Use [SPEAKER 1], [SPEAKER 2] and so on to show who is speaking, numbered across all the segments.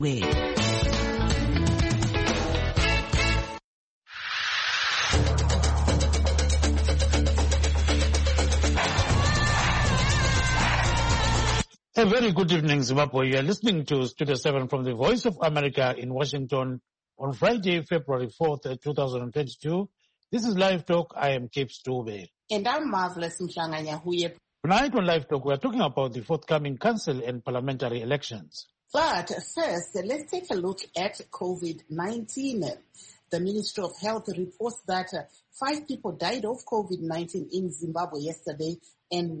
[SPEAKER 1] A very good evening, Zimbabwe. You are listening to Studio 7 from the Voice of America in Washington on Friday, February 4th, 2022. This is Live Talk. I am Cape Stube.
[SPEAKER 2] And I'm Marvelous Mshanganyahuye.
[SPEAKER 1] Tonight on Live Talk, we are talking about the forthcoming council and parliamentary elections.
[SPEAKER 2] But first, let's take a look at COVID-19. The Ministry of Health reports that 5 people died of COVID-19 in Zimbabwe yesterday, and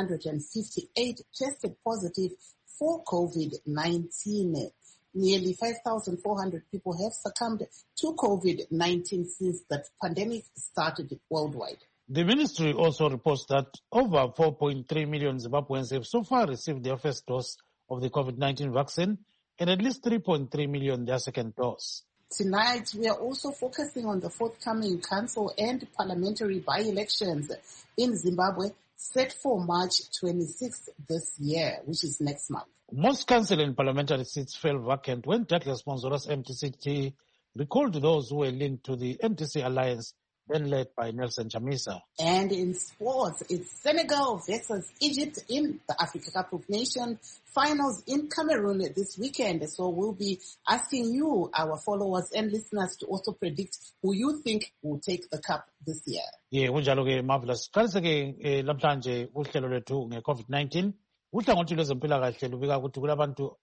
[SPEAKER 2] 158 tested positive for COVID-19. Nearly 5,400 people have succumbed to COVID-19 since the pandemic started worldwide.
[SPEAKER 1] The ministry also reports that over 4.3 million Zimbabweans have so far received their first dose of the COVID-19 vaccine, and at least 3.3 million their second dose.
[SPEAKER 2] Tonight, we are also focusing on the forthcoming council and parliamentary by-elections in Zimbabwe, set for March 26th this year, which is next month.
[SPEAKER 1] Most council and parliamentary seats fell vacant when Douglas Monzora's MTCT recalled those who were linked to the MTC alliance, then led by Nelson Chamisa.
[SPEAKER 2] And in sports, it's Senegal versus Egypt in the Africa Cup of Nations finals in Cameroon this weekend. So we'll be asking you, our followers and listeners, to also predict who you think will take the cup this year.
[SPEAKER 1] Yeah, kunjalo-ke Marvelous. Qaliseke lamhlanje uhlelo lwethu nge-COVID-19. Uhlangothi lwezempilakahle lubika ukuthi kulabantu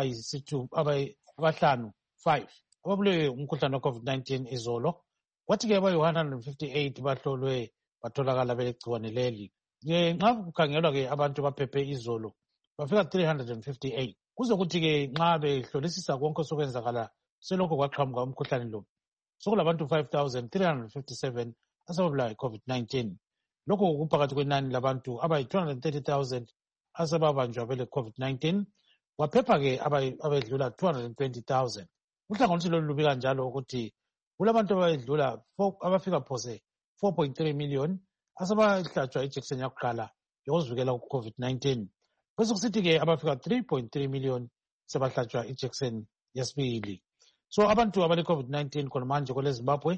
[SPEAKER 1] abahlanu 5 ababulewe umkhuhlane we-COVID-19 izolo. Kwathi-ke abayi-158 bahlolwe batholakala belegciwane leli. Nxa kukhangelwa-ke abantu baphephe izolo bafika 358. Kuzokuthi-ke nxa behlolisisa konke osokwenzakala selokho kwaqhamuka umkhuhlane lo, sokulabantu 5,357 asebabulawa yi-COVID-19. Lokho kuphakathi kwenani labantu abayi-230,000 asebabanjwa bele COVID-19. Kwaphepha-ke abedlula 220,000. Uhlangothi lolu lubika njalo ukuthi kulabantu abadlula abafika phose 4.3 million asebahlatshwa ijekiseni yakuqala yokuzivikela ku-COVID-19. Bese kusithi-ke abafika 3.3 million sebahlatshwa ijekiseni yesibili. So abantu abale-COVID-19 khona manje kwele Zimbabwe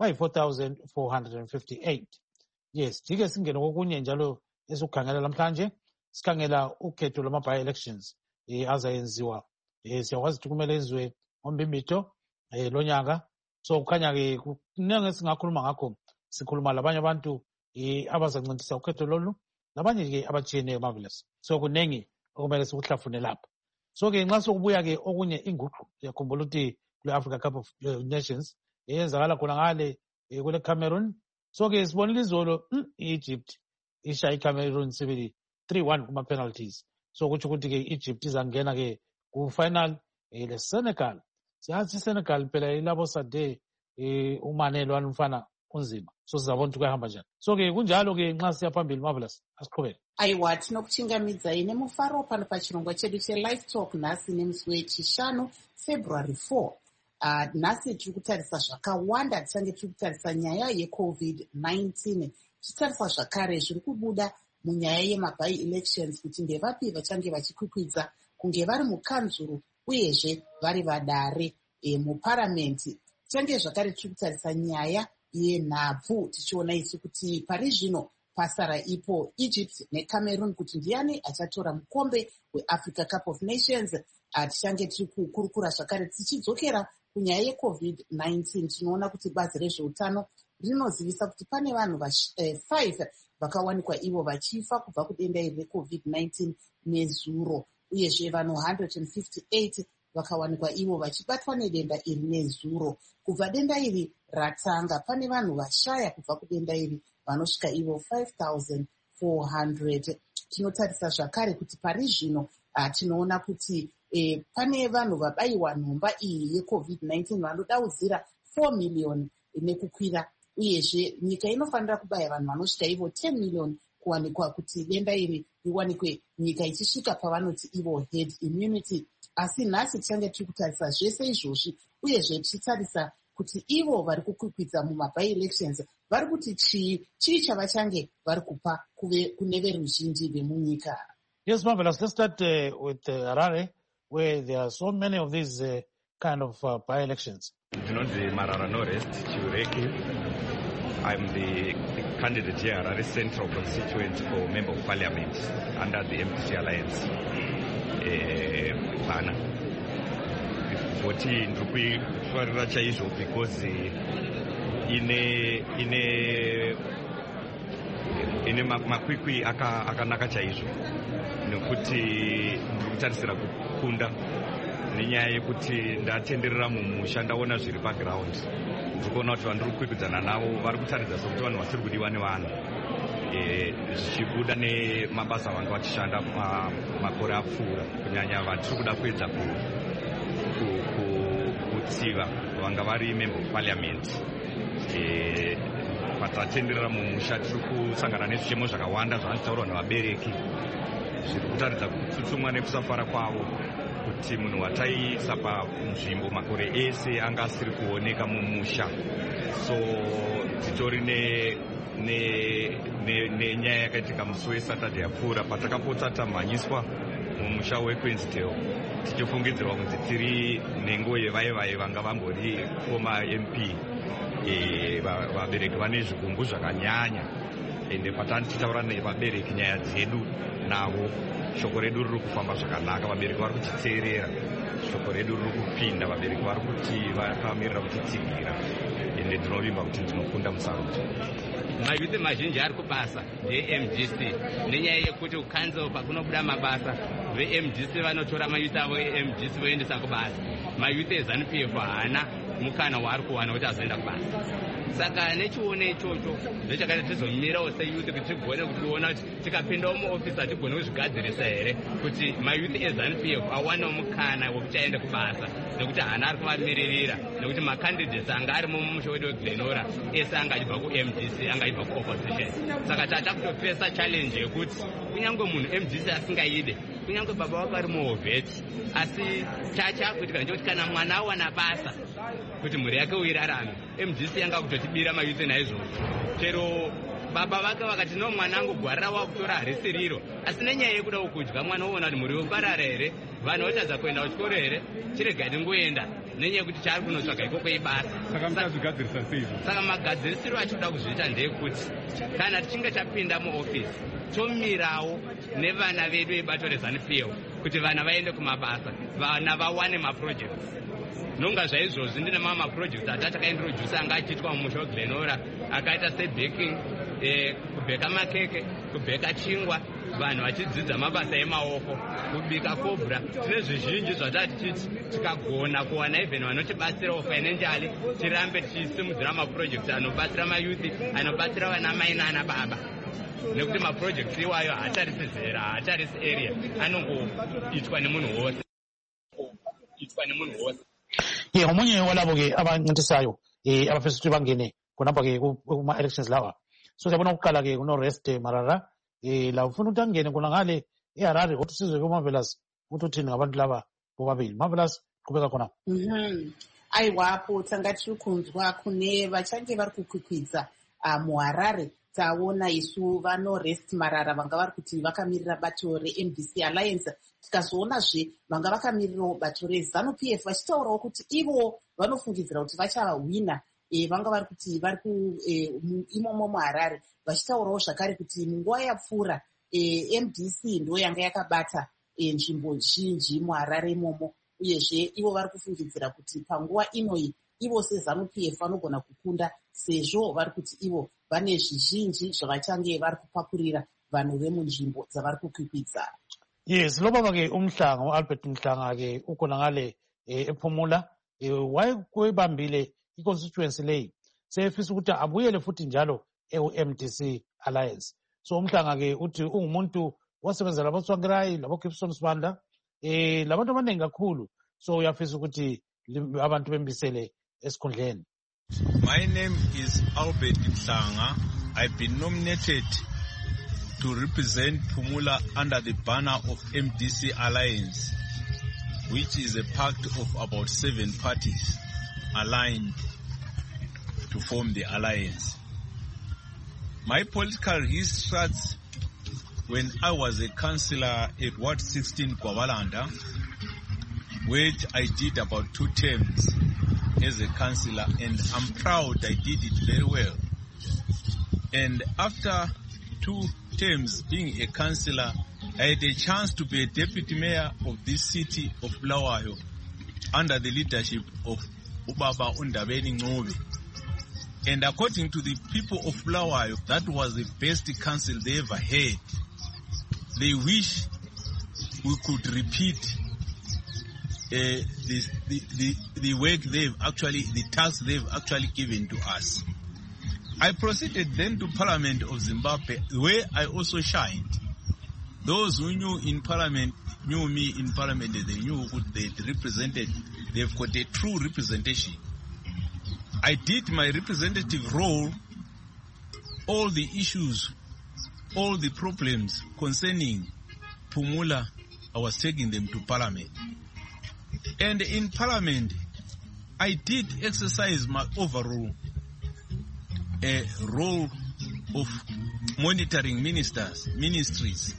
[SPEAKER 1] bayi-4,458. Yes, jike singene kokunye njalo esikukhangela namhlanje. Sikhangela ukhetho lwama-by-elections azayenziwa. Siyakwazi ukuthi kumele enziwe ngoMbimbito lonyaka. So kukhanya-ke kuningi esingakhuluma ngakho, sikhuluma labanye abantu abazancintisa ukhetho lolu, labanye-ke abatshiyeneyo Marvelous. So kuningi okumele sikuhlafune lapha. So-ke nxa sokubuya-ke okunye inguqu, yakhumbula ukuthi kule-Africa Cup of Nations yenzakala khona ngale kule Cameroon. So-ke sibonile izolo i-Egypt ishaya iCameroon sibili 3-1 kuma-penalties. So kutsho ukuthi-ke i-Egypt izangena-ke ku-final le-Senegal. Siyazi iSenegal phela ilabo sade umanelo walumfana unzima. So sizabona ukuthi kuyahamba njani. So-ke kunjalo-ke nxa siya phambili Marvelous, asiqhubeke.
[SPEAKER 2] Aiwa, tinokuchingamidza ine mufaro pano pachirongwa chedu che-Live Talk nhasi nemusi wechishanu February 4. Nhasi tiri kutarisa zvakawanda, tichange tiri kutarisa nyaya yeCovid-19. Tichitarisa zvakare zviri kubuda munyaya yema-by-elections kuti ndevapi vachange vachikwikwidza kunge vari mukanzuru uyezve vari vadare muparamenti. Tichange zvakare tiri kutarisa nyaya yenhabvu, tichiona isu kuti pari zvino pasara ipo Egypt neCameroon kuti ndiani achatora mukombe weAfrica Cup of Nations. Tichange tiri kukurukura zvakare tichidzokera kunyaya yeCovid-19. Tinoona kuti bazi rezveutano rinozivisa kuti pane vanhu 5 vakawanikwa ivo vachifa kubva kudenda iri reCovid-19 nezuro, uyezve vanhu 158 vakawanikwa ivo vachibatwa nedenda iri nezuro. Kubva denda iri ratanga pane vanhu vashaya kubva kudenda iri vanosvika ivo 5,400. Tinotarisa zvakare kuti pari zvino tinoona kuti pane vanhu vabayiwa nhomba iyi yeCovid-19 vanodaudzira 4 million nekukwira, uyezve nyika inofanira kubaya vanhu vanosvika ivo 10 million kuwanikwa kuti denda iri riwanikwe, nyika ichisvika pavanoti ivo herd immunity. Asi nhasi tichange tiri kutarisa zvese izvozvi, uyezve tichitarisa kuti ivo vari kukwikwidza muma-by-elections vari kuti chii chavachange vari kupa kune veruzhinji vemunyika.
[SPEAKER 1] Yes, Marvelous. Let's start with Harare. where there are so many of these kind of by-elections?
[SPEAKER 3] Marara Norest Chireki. I'm the candidate here at the Central Constituent for Member of Parliament under the MDC Alliance. Voti ndikufarira chaizvo because ine makwikwi akanaka chaizvo nekuti ndikutarisira kukunda nenyaya yekuti ndatenderera mumusha ndaona zviri paground ndikuona kuti vandiri kukwikwidzana navo vari kutaridza sokuti vanhu vasiri kudiwa nevanhu zvichibuda nemabasa vanga vachishanda makore apfuura kunyanya vatiri kuda kuedza kutsiva vanga vari member of parliament. Patatenderera mumusha tiri kusangana nezvichemo zvakawanda zvanotaurwa nevabereki zviri kutaridza kutsutsumwa nekusafara kwavo kuti munhu wataiisa panzvimbo makore ese anga asiri kuoneka mumusha. So titori nenyaya yakaitika musi weSaturday yapfuura patakapota tamhanyiswa mumusha weQueensdale tichifungidzirwa kunzi tiri nhengo yevaivaye vanga vambori former MP. Vabereki vane zvigumbu zvakanyanya ende patatichitaura nevabereki nyaya dzedu navo shoko redu riri kufamba zvakanaka. Vabereki vari kutiteerera, shoko redu riri kupinda, vabereki vari kuti vakamirira kutitsigira ende ndinovimba kuti ndinokunda musarudzo.
[SPEAKER 4] Mayuthi mazhinji ari kubasa veMGC nenyaya yekuti kukanzil pakunobuda mabasa veMGC vanotora mayuthi avo eMGC voendesa kubasa. Mayuthi eZANU-PF haana mukana waari kuwana kuti azoenda kubasa. Saka nechione ichocho ndechakati tizomirawo seyuthi kuti tigone kuona kuti tikapindawo muofisi hatigone kuzvigadzirisa here kuti mayuthi eZANU-PF awanewo mukana wekuti aende kubasa nekuti haana ari kuvamiririra nekuti makandidates anga ari mumusha wedu weGlenora ese anga achibva kuMGC anga achibva kuopposition. Saka tata kutofesa challenge yekuti kunyange munhu MGC asingaide, kunyange baba wako ari muhovheti, asi chachakuitika ndechekuti kana mwana awana basa kuti mhuri yake uirarame, MGC yanga kutotibira mayuthi naizvozvo. Chero baba vake vakati no mwana angu gwarira wakutora harisiriro, asi nenyaya yekuda kukudya mwana uona kuti mhuri yoparara here, vanhu votadza kuenda kuchikoro here, chirega ndingoenda nenyaya yekuti chaari kunotsvaga ikoko ibasa. Saka magadzirisiro achikuda kuzviita ndeyekuti kana tichinge tapinda muofisi tomirawo nevana vedu vebato reZANU-PF kuti vana vaende kumabasa, vana vawane maprojects. Nonga zvaizvozvi ndine mamwe maprojects atakaintroduce anga achiitwa mumusha weGlenora akaita sebaking, kubheka makeke, kubheka chingwa, vanhu vachidzidza mabasa emaoko, kubika kobra. Tine zvizhinji zvatati tichiti tikagona kuwana even vanotibatsirawo financially tirambe tichisimudzira maprojects anobatsira mayuthi, anobatsira vana mai nana baba. Nekuti maprojects iwayo haatarisi zera, haatarisi area, anongoitwa nemunhu wose.
[SPEAKER 1] Omunye walabo ke abancintisayo abafisa ukuthi bangene khonapha ke kuma elections lawa. So siyabona ukuqala ke kuNorest Marara la ufuna ukuthi angene khona ngale eHarare ukuthi sizwe kuMarvelous ukuthi uthini ngabantu laba bobabili. Marvelous qhubeka khona.
[SPEAKER 2] Aiwapo tanga tiri kunzwa kune vachange vari kukwikwidza muHarare. Taona isu vaNorest Marara vanga vari kuti vakamirira bato reMDC Alliance, tikazoonazve vanga vakamirirawo bato reZANU-PF vachitaurawo kuti ivo vanofungidzira kuti vachahwina. Vanga vari kuti vari imomo muHarare vachitaurawo zvakare kuti munguva yapfuura MDC ndo yanga yakabata nzvimbo zhinji muHarare imomo, uyezve ivo vari kufungidzira kuti panguva inoyi ivo seZANU-PF vanogona kukunda sezvo vari kuti ivo vane zvizhinji zvavachange vari kupakurira vanhu vemunzvimbo dzavari kukwikwidza.
[SPEAKER 1] Yes, loba ke umhlanga uAlbert Mhlanga ke ukhona ngale ePhumula wayekubambile iconstituency leyi sefisa ukuthi abuyele futhi njalo eMDC Alliance. So umhlanga ke uthi ungumuntu wasebenza laboSwangirayi laboGibson Sibanda labantu abaningi kakhulu, so uyafisa ukuthi abantu bembisele esikhundleni.
[SPEAKER 5] My name is Albert Mhlanga. I've been nominated to represent Phumula under the banner of MDC Alliance, which is a pact of about 7 parties aligned to form the alliance. My political history starts when I was a councillor at Ward 16 Kwabalanda, which I did about 2 terms as a councillor, and I'm proud I did it very well. And after 2 terms being a councillor, I had a chance to be a deputy mayor of this city of Bulawayo under the leadership of Ubaba Undabeni Ncube. And according to the people of Bulawayo, that was the best council they ever had. They wish we could repeat the work the task they've actually given to us. I proceeded then to Parliament of Zimbabwe, where I also shined. Those who knew me in Parliament, they knew who they represented. They've got a true representation. I did my representative role. All the issues, all the problems concerning Phumula, I was taking them to Parliament. And in Parliament, I did exercise my overall role of monitoring ministries,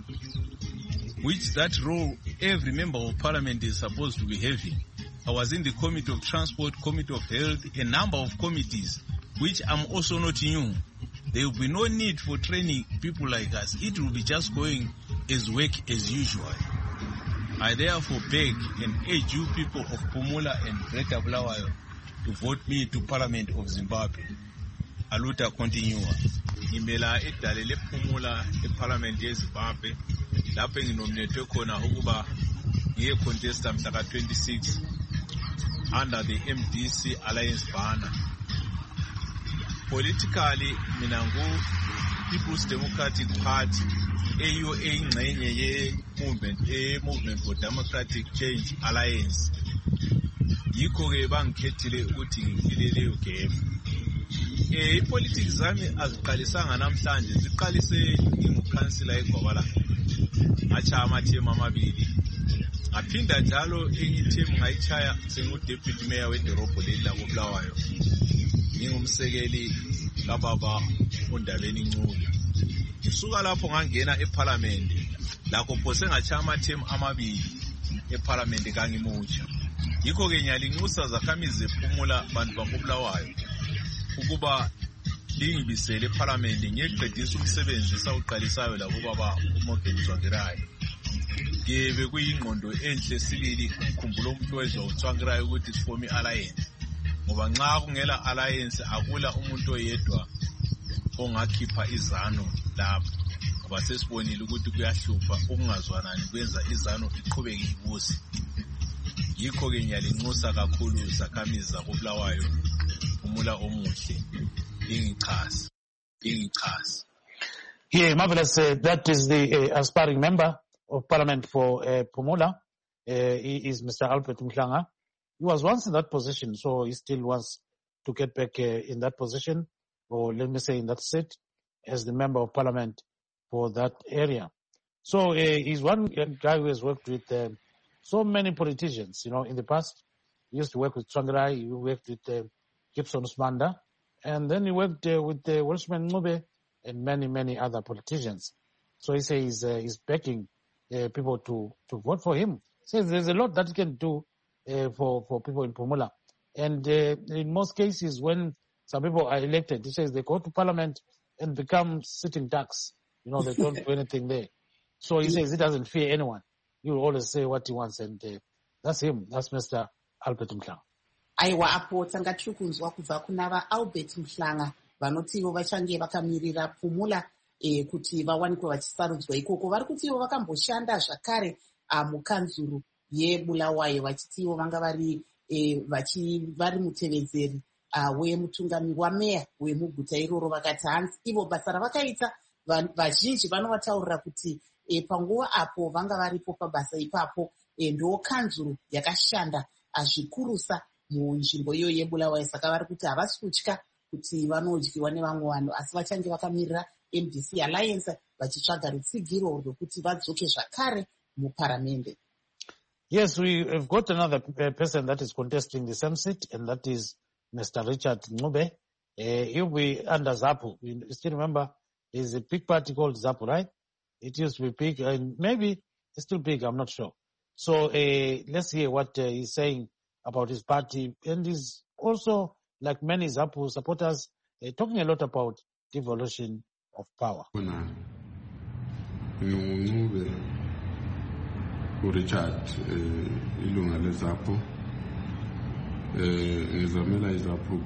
[SPEAKER 5] which that role every member of Parliament is supposed to be having. I was in the Committee of Transport, Committee of Health, a number of committees, which I'm also not new. There will be no need for training people like us. It will be just going as work as usual. I therefore beg and urge you people of Phumula and Greater Bulawayo to vote me to Parliament of Zimbabwe. Aluta continua. Ngimela idale lePhumula eParliament yeZimbabwe. Lapho nginominate khona ukuba ngiye contesta mhla ka-26 under the MDC Alliance banner. Politically, mina People's Democratic Party eyo engxenye ye-movement for Democratic Change Alliance. Yikho ke bangikhethile ukuthi ngifile leyo game. Ipolitics zami aziqalisanga namhlanje, ziqalise ngingukhansila eGwabala. Ngacha amathemu amabili. Ngaphinda njalo enye ithemu ngayichaya sengu-deputy mayor wedorobho leli lakoBulawayo. Ngingumsekeli kababa uNdabeni Ncube. Ngisuka lapho ngangena eParliament. Lakho phose ngachaya amathemu amabili eParliament kangimutsha. Yikho ke ngiyalinxusa zakhamizi zePhumula bantu bakoBulawayo ukuba lingibisele eParliament ngiyeqedisa umsebenzi sawuqalisayo labo baba uMorgan Tsvangirai. Ngebe kuyingqondo enhle sibili umkhumbulo umuntu wezwa uTsvangirai ukuthi siform i-alliance. Ngoba nxa kungela alliance akula umuntu oyedwa ongakhipha izano lapho. Ngoba sesibonile ukuthi kuyahlupha ukungazwanani kwenza izano iqhubeke ibusi. Yikho ke ngiyalinxusa kakhulu zakhamizi zakoBulawayo Phumula omuhle ingichasi.
[SPEAKER 1] Yeah, marvelous. That is the aspiring member of Parliament for Phumula. He is Mr. Albert Mhlanga. He was once in that position, so he still wants to get back in that position, or let me say in that seat, as the member of Parliament for that area. So he's one guy who has worked with so many politicians, in the past. He used to work with Tsvangirai, he worked with Gibson Usmanda, and then he worked with Welshman Ncube and many, many other politicians. So he says he's begging people to vote for him. He says there's a lot that he can do for people in Phumula. And in most cases, when some people are elected, he says they go to Parliament and become sitting ducks. They don't do anything there. So he says he doesn't fear anyone. He will always say what he wants, and that's him. That's Mr. Albert Mhlanga.
[SPEAKER 2] Aiwa apo tanga tiri kunzwa kubva kuna vaAlbert Mhlanga vanotivo vachange vakamirira Phumula kuti vawanikwe vachisarudzwa ikoko. Vari kutivo vakamboshanda zvakare mukanzuru yeBulawayo vachitivo vanga vari mutevedzeri wemutungamiri wameya wemuguta iroro. Vakati hanzi ivo basa ravakaita vazhinji vanovataurira kuti panguva apo vanga varipo pabasa ipapo ndo kanzuru yakashanda zvikurusa munzvimbo iyo yeBulawayo. Saka vari kuti havasi kutya kuti vanodyiwa nevamwe vanhu, asi vachange vakamirira MDC Alliance vachitsvaga rutsigiro rwekuti vadzoke zvakare muparamende.
[SPEAKER 1] Yes, we have got another person that is contesting the same seat, and that is Mr. Richard Ncube. He'll be under ZAPU. You still remember, there's a big party called ZAPU, right? It used to be big, and maybe it's still big, I'm not sure. So let's hear what he's saying about his party. And he's also, like many ZAPU supporters, talking a lot about devolution of power.
[SPEAKER 6] Richard ilunga leZAPU ngizamela iZAPU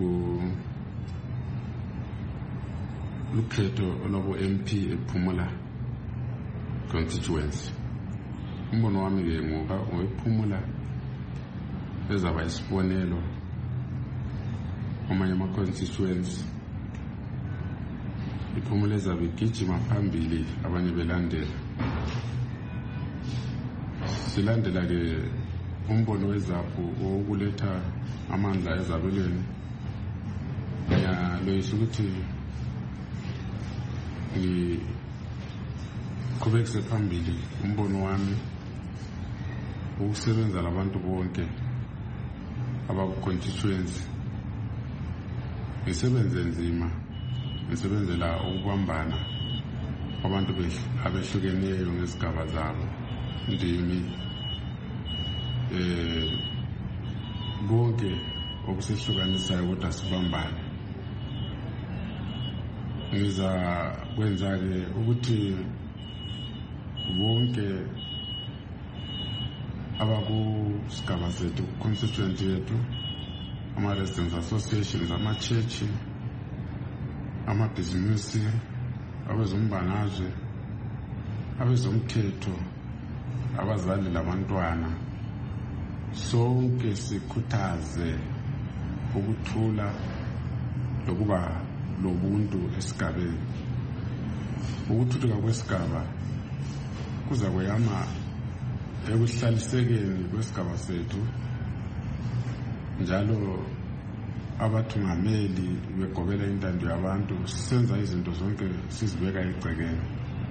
[SPEAKER 6] lukhetho olwabo MP ePhumula constituency. Umbono wami ke ngowePhumula ezaba isibonelo amanye ama constituency iPhumula ezabe igijima phambili abanye belandela. Silandela ke umbono weZAPU wokuletha amandla ezabelweni. Loyisa ukuthi ngiqhubekise phambili umbono wami ukusebenza labantu bonke abaku-constituency. Ngisebenze nzima, ngisebenzela ukubambana abantu abehlukeneyo ngezigaba zabo. Ndimi bonke okusehlukanisayo kodwa sibambane. Ngiza kwenza-ke ukuthi bonke abakusigaba sethu, constituent yethu, ama-residents associations, ama-church, amabhizinisi, abezombangazwe, abezomthetho, abazali labantwana, sonke sikhuthaze ukuthula lokuba lobuntu esigabeni. Ukuthuthuka kwesigaba kuza kweyama ekuhlalisekeni kwesigaba sethu, njalo abathungameli begobela intando yabantu, senza izinto zonke sizibeka egcekeni.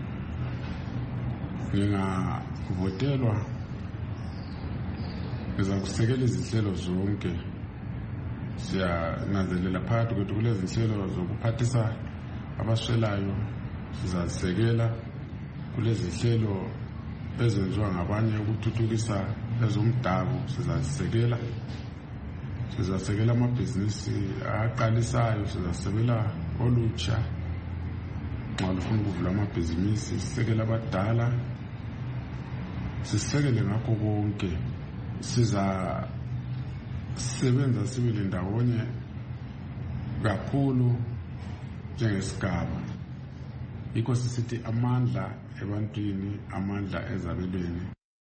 [SPEAKER 6] Ngingavotelwa, ngizakusekela izinhlelo zonke. Siyananzelela phakathi kwethu kulezi zinhlelo zokuphathisa abaswelayo, sizazisekela. Kulezi zinhlelo ezenziwa ngabanye ukuthuthukisa ezomdabu, sizazisekela. Sizasekela amabhizinisi aqalisayo, sizasekela olutsha nxa lufuna ukuvula amabhizinisi, sisekela abadala, sisekele ngakho konke. Sizasebenza sibili ndawonye kakhulu njengesigaba. Yikho sisithi amandla ebantwini, amandla ezabelweni.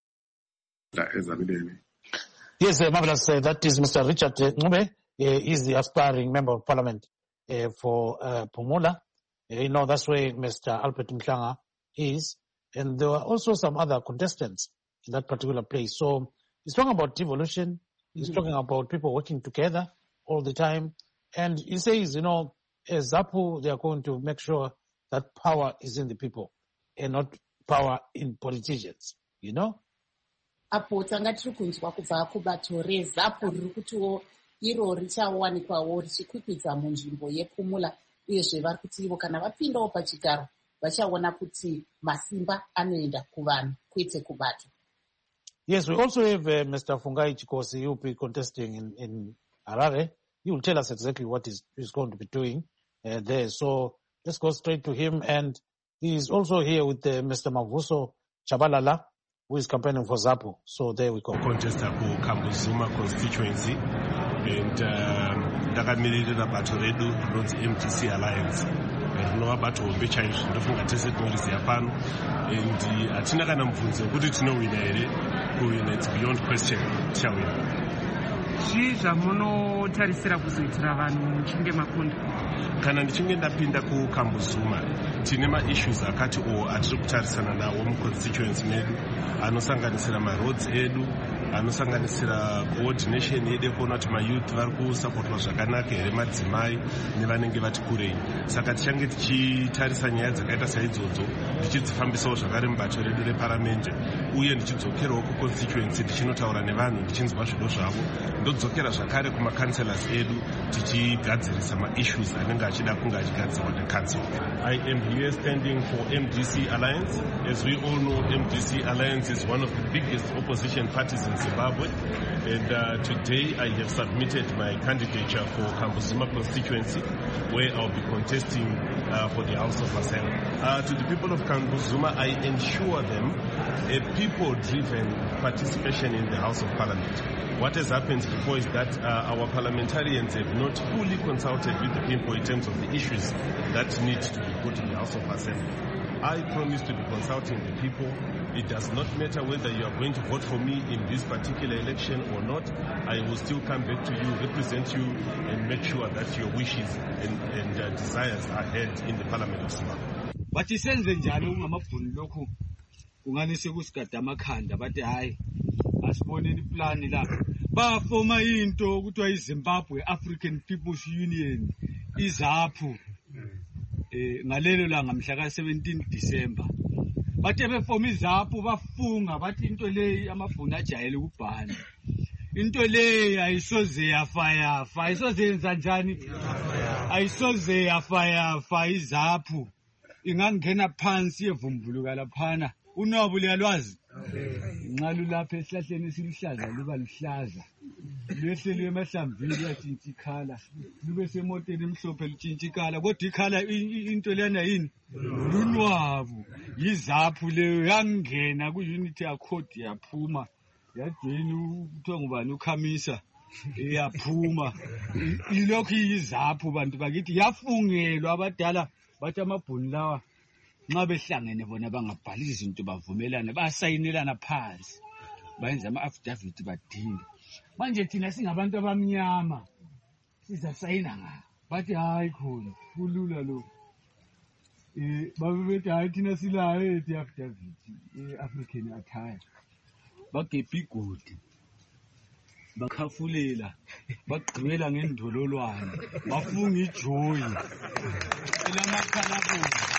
[SPEAKER 1] Yes, marvelous. That is Mr. Richard Ncube. He's the aspiring member of parliament for Phumula. You know, that's where Mr. Albert Mhlanga is. And there were also some other contestants in that particular place. So he's talking about devolution. He's talking about people working together all the time. And he says, you know, as ZAPU, they are going to make sure that power is in the people and not power in politicians, you know?
[SPEAKER 2] Apo tanga tiri kunzwa kubva kubato reZAPU riri kutiwo iro richawanikwawo richikwikwidzwa munzvimbo yePhumula, uyezve vari kuti ivo kana vapindawo pachigaro vachaona kuti masimba anoenda kuvanhu kwete kubato.
[SPEAKER 1] Yes, we also have Mr. Fungai Chikosi. He will be contesting in Harare. He will tell us exactly what he's going to be doing there. So let's go straight to him. And he's also here with Mr. Mavuso Chabalala, who is campaigning for ZAPU. So there we go.
[SPEAKER 7] Contest for Kambuzuma constituency. And ndakamirira bato redu rinonzi MDC Alliance. Rinova bato hombe chaizvo ndofunga tese tinoriziva pano. And hatina kana mubvunzo wekuti tinowina here. Kuwina, it's beyond question. Tichawina.
[SPEAKER 8] Zvii zvamunotarisira kuzoitira vanhu muchinge makunda?
[SPEAKER 7] Kana ndichinge ndapinda kuKambuzuma tine maissues akati atiri kutarisana nawo muconstituency medu, anosanganisira maroads edu, anosanganisira coordination yede kuona kuti mayouth vari kusapotiwa zvakanaka here, madzimai nevanenge vati kurei. Saka tichange tichitarisa nyaya dzakaita saidzodzo, tichidzifambisawo zvakare mubato redu reparamende, uye ndichidzokerawo kuconstituency ndichinotaura nevanhu ndichinzwa zvido zvavo, ndodzokera zvakare kumacancelors edu tichigadzirisa maissues anenge achida kunge achigadzirwa necouncil. I am here standing for MDC Alliance. As we all know, MDC Alliance is one of the biggest opposition parties in Zimbabwe, and today I have submitted my candidature for Kambuzima constituency, where I'll be contesting for the House of Assembly. To the people of Kambuzima, I ensure them a people-driven participation in the House of Parliament. What has happened before is that our parliamentarians have not fully consulted with the people in terms of the issues that need to be put in the House of Assembly. I promise to be consulting the people. It does not matter whether you are going to vote for me in this particular election or not. I will still come back to you, represent you, and make sure that your wishes and desires are heard in the Parliament of Zimbabwe.
[SPEAKER 9] But isenze njalo ungamabhunu lokhu kunganise kusigada amakhanda bathi hayi asiboneni plan lapha bafoma into kuthiwa iZimbabwe African People's Union izaphu ngalelo langa mhla ka 17 December bathe befoma izaphu bafunga bathi into leyi amabhunu ajayele ukubhana into leyi ayisoze yafa ayisoze yenza njani ayisoze yafa izaphu ingangena phansi evumbuluka laphana unwabu liyalwazi nqalu lapha esihlahleni silihlaza liba lihlaza lehlelwe emahlamvini yatshintsha ikhala lube semoteni emhlophe litshintsha ikhala kodwa ikhala into lena yini lunwabu yizaphu leyo yangena ku-unity accord yaphuma yajoyina kuthiwa ngubani ukhamisa yaphuma ilokhu yizaphu bantu bakithi yafungelwa abadala bathi amabhunu lawa nxa behlangene bona bangabhali izinto bavumelana basayinelana phansi bayenza ama-affidavit badinga manje thina singabantu abamnyama sizasayina ngabo bathi hayi khona kulula lo babebethi hayi thina silayo ethi affidavit African attire bagebha igodi bakhafulela bagqibela ngendololwane bafunga ijoyi elamakhala kubo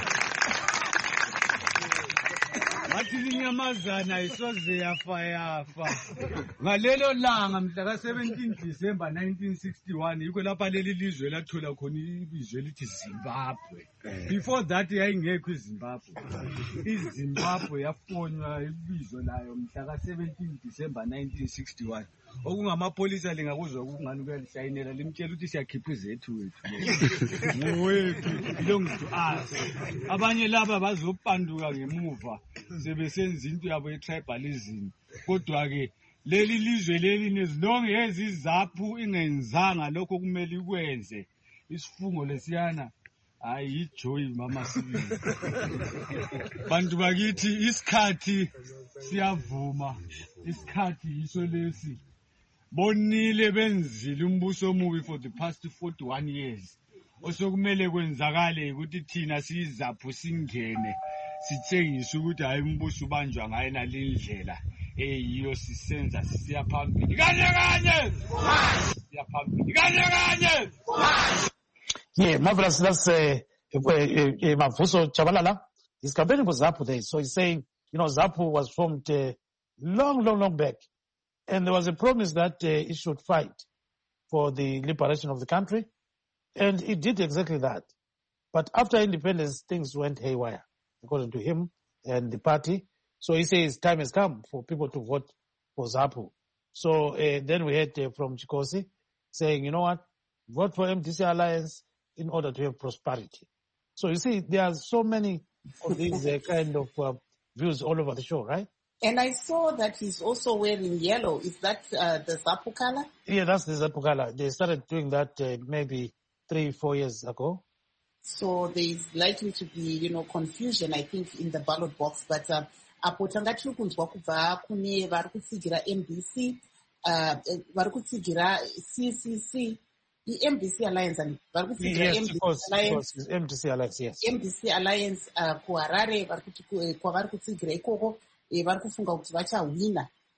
[SPEAKER 9] bathi inyamazana ayisoze yafa ngalelo langa mhla ka 17 December 1961 yikho lapha leli lizwe lathola khona ibizo elithi Zimbabwe. Before that yayingekho iZimbabwe. iZimbabwe yafonywa ibizo layo mhla ka 17 December 1961. Okungamapolisa lingakuzwa ukungani kuyalishayinela limtshela ukuthi siyakhipha izethu wethu belongs to us. Abanye laba bazopanduka ngemuva sebesenza into yabo ye-tribalism. Kodwa ke leli lizwe leli nezilonge ezizaphu ingenzanga lokho kumele ikwenze isifungo lesiyana hayi ijoy mama sibili bantu bakithi isikhathi siyavuma isikhathi yiso lesi bonile benzile umbuso omubi for the past 41 years osokumele kwenzakale ukuthi thina sizaphu singene sitshengise ukuthi hayi umbuso ubanjwa ngaye nalindlela eyiyo sisenza sisiya phambili kanye siya phambili kanye.
[SPEAKER 1] Yeah, marvelous. That's Mavuso Chabalala. He's campaigning for ZAPU there. So he's saying, ZAPU was formed long back. And there was a promise that it should fight for the liberation of the country. And it did exactly that. But after independence, things went haywire, according to him and the party. So he says time has come for people to vote for ZAPU. So then we heard from Chikosi saying, you know what, vote for MDC Alliance in order to have prosperity. So you see, there are so many of these kind of views all over the show, right?
[SPEAKER 2] And I saw that he's also wearing yellow. Is that the ZAPU color?
[SPEAKER 1] Yeah, that's the ZAPU color. They started doing that maybe 3-4 years ago.
[SPEAKER 2] So there's likely to be, confusion, I think, in the ballot box. But apo tanga tiri kunzwa kubva kune vari kutsigira MDC, vari kutsigira CCC, MDC Alliance, and vari kutsigira
[SPEAKER 1] MDC Alliance, yes.
[SPEAKER 2] MDC Alliance kuHarare kwavari kutsigira ikoko vari kufunga kuti vachawina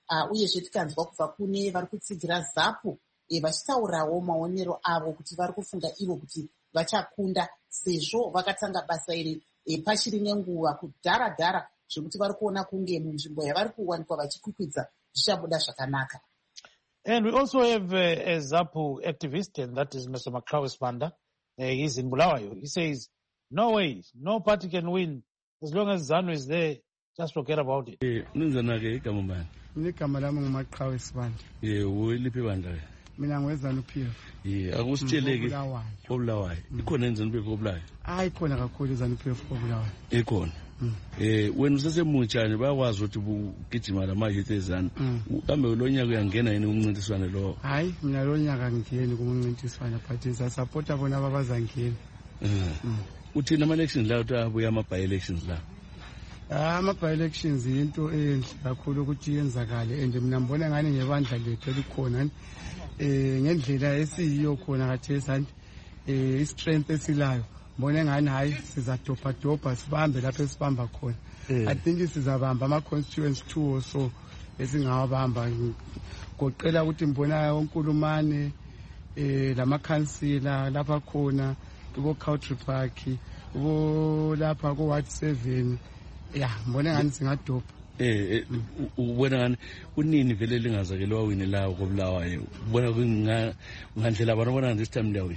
[SPEAKER 2] uyezve tikanzwa kubva kune vari kutsigira ZAPU vachitaurawo maonero avo kuti vari kufunga ivo kuti vachakunda sezvo vakatanga basa iri pachiri nenguva kudhara zvekuti vari kuona kunge munzvimbo yavari kuwanikwa vachikwikwidza zvichabuda zvakanaka.
[SPEAKER 1] And we also have a ZAPU activist, and that is Mr. Macraus Banda. He's in Bulawayo. He says, no way, no party can win. As long as ZANU is there, just forget about it.
[SPEAKER 10] Mina ngwezanu PF.
[SPEAKER 11] Akusitsheleke Obulawayo. Ikhona enzani PF Obulawayo?
[SPEAKER 10] Hayi khona kakhulu izanu PF Obulawayo.
[SPEAKER 11] Ikhona. Wena usesemutsha bakwazi ukuthi ugijima lama-youth ezanu. Kambe lo nyaka uyangena yini kumncintiswane lo?
[SPEAKER 10] Hayi mina lo nyaka ngiyeni kumncintiswane but sisapota bona abazangena.
[SPEAKER 11] Uthina ama-elections la uthi abuya ama-by-elections la?
[SPEAKER 10] Ama-by-elections yinto enhle kakhulu ukuthi yenzakale and mina ngibona ngani ngebandla lethu elikhona ngendlela esiyiyo khona khathesi i-strength esilayo mbona ngani hayi sizadobhadobha sibambe lapho esibamba khona. I think sizabamba ama-constituents 2 or so esingawabamba goqela ukuthi mbona uNkulumane lamakhansila lapha khona kubo-Country Park lapha ku-Ward 7 mbona ngani singadobha.
[SPEAKER 11] Ubona ngani kunini vele lingazakele wawini lawo koBulawayo ubona ngandlela abantu bona this time liyawina?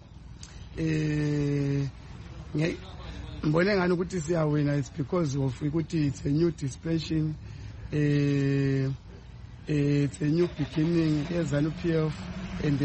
[SPEAKER 10] Mbona ngani ukuthi siyawina is because of ukuthi it's a new dispensation, it's a new beginning ezanu PF and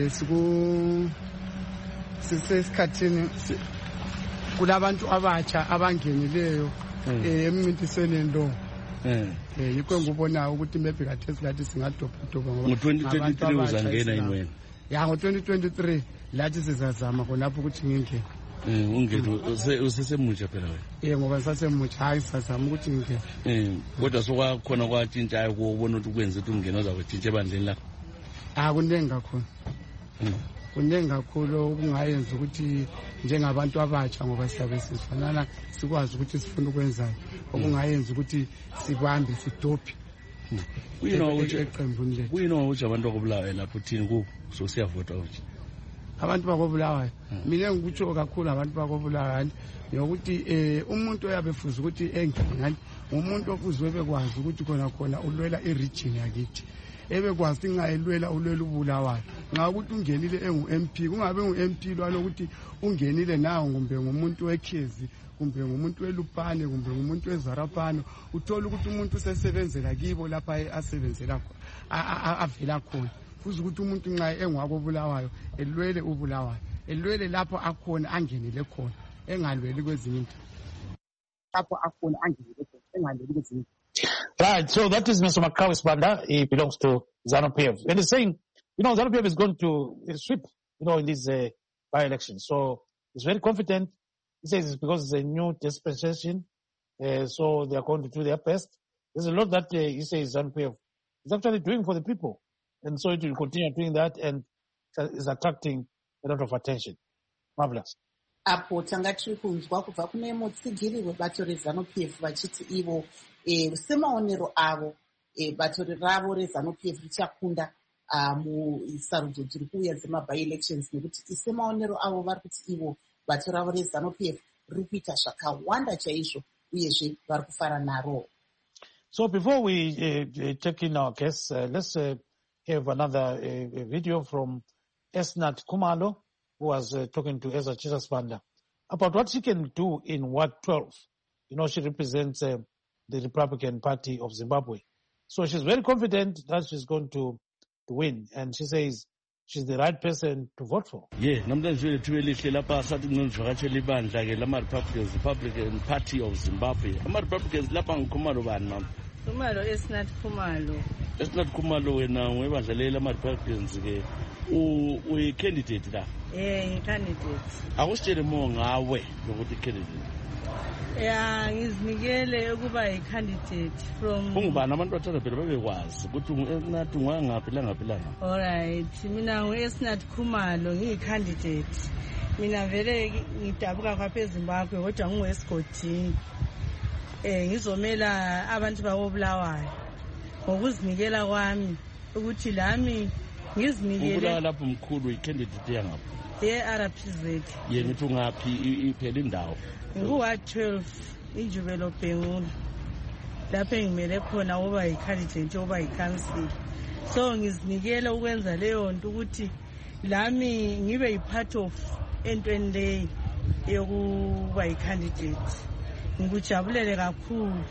[SPEAKER 10] sisesikhathini kulabantu abatsha abangenileyo emncintisweni lo. Yikho ngubona ukuthi maybe khathesi lathi singadobhadobha ngoba
[SPEAKER 11] ngo-2023 uzangena yini wena?
[SPEAKER 10] Ngo-2023 lathi sizazama khonapho ukuthi ngingene.
[SPEAKER 11] Ungene usesemutsha phela wena?
[SPEAKER 10] Ngoba ngisasemutsha hayi sizazama ukuthi ngingene.
[SPEAKER 11] Kodwa sokwakhona kwatshintshayo kubona ukuthi ukwenza ukuthi ungene uzakutshintsha ebandleni lakho?
[SPEAKER 10] Kuningi kakhulu. Kuningi kakhulu okungayenza ukuthi njengabantu abatsha ngoba siyabe sifanana sikwazi ukuthi sifuna ukwenzayo okungayenza ukuthi sibambe sidophe.
[SPEAKER 11] Kuyini ukuthi abantu bakobulawayo lapho uthini kubo so siyavota ukuthi
[SPEAKER 10] abantu bakobulawayo? Mina ngikutsho kakhulu abantu bakobulawayo yokuthi umuntu oyabe efuza ukuthi engene umuntu ofuzwe bekwazi ukuthi khona ulwela i-region yakithi ebekwazi ukuthi ngayelwela ulwela uBulawayo nxa ukuthi ungenile engu-MP kungabe ngu-MP lwalo ukuthi ungenile nawo kumbe ngumuntu wekhezi kumbe ngumuntu welupane kumbe ngumuntu wezarapano uthola ukuthi umuntu usesebenzela kibo lapha asebenzela avela khona futhi ukuthi umuntu nxa engwakobulawayo elwele uBulawayo elwele lapho akhona angenele khona engalweli kwezinye into lapho akhona angenele khona engalweli kwezinye.
[SPEAKER 1] Right, so that is Mr. Macraus Banda. He belongs to ZANU-PF. And he's saying, ZANU-PF is going to sweep, in this by-election. So he's very confident. He says it's because it's a new dispensation, so they are going to do their best. There's a lot that he says ZANU-PF is actually doing for the people. And so it will continue doing that and is attracting a lot of attention. Marvelous.
[SPEAKER 2] Apo tanga tiri kunzwa kubva kune mutsigiri webato reZANU-PF vachiti ivo semaonero avo bato ravo reZANU-PF richakunda musarudzo dziri kuuya dzemaby-elections nekuti semaonero avo vari kuti ivo bato ravo reZANU-PF riri kuita zvakawanda chaizvo uyezve vari kufara naro.
[SPEAKER 1] So before we take in our guests, let's have another video from Esnat Khumalo, who was talking to Ezra Chisasbanda about what she can do in Ward 12. She represents the Republican Party of Zimbabwe. So she's very confident that she's going to win. And she says she's the right person to vote for.
[SPEAKER 11] Yeah, Republican Party of Zimbabwe. Republicans Khumalo bani?
[SPEAKER 12] Khumalo Esnat Khumalo.
[SPEAKER 11] Esnat Khumalo wena ngwebandla lama-Republicans ke uyi-candidate la?
[SPEAKER 12] Ngicandidate.
[SPEAKER 11] Akusitshele mo ngawe lokuthi candidate.
[SPEAKER 12] Ngizinikele ukuba yi-candidate from...
[SPEAKER 11] Ungubani abantu bathanda phela babekwazi ukuthi nathi ungangaphi langaphi.
[SPEAKER 12] Alright, mina ngu-Esnat Khumalo ngiyi-candidate. Mina vele ngidabuka khapha eZimbabwe kodwa ngingu-esigodini. Ngizomela abantu bakoBulawayo. ngokuzinikela kwami ukuthi lami ngizinikele.
[SPEAKER 11] Ubulawa lapho mkhulu i-candidate yangaphi?
[SPEAKER 12] Ye-RPZ.
[SPEAKER 11] Yena uthi ungaphi iphela indawo?
[SPEAKER 12] Ngu-Ward 12 iNjubelo Bhengula. Lapho engimele khona uba yi-candidate uba yi-council. So ngizinikele ukwenza leyo nto ukuthi lami ngibe yi-part of entweni leyi yokuba yi-candidate. Ngikujabulele kakhulu.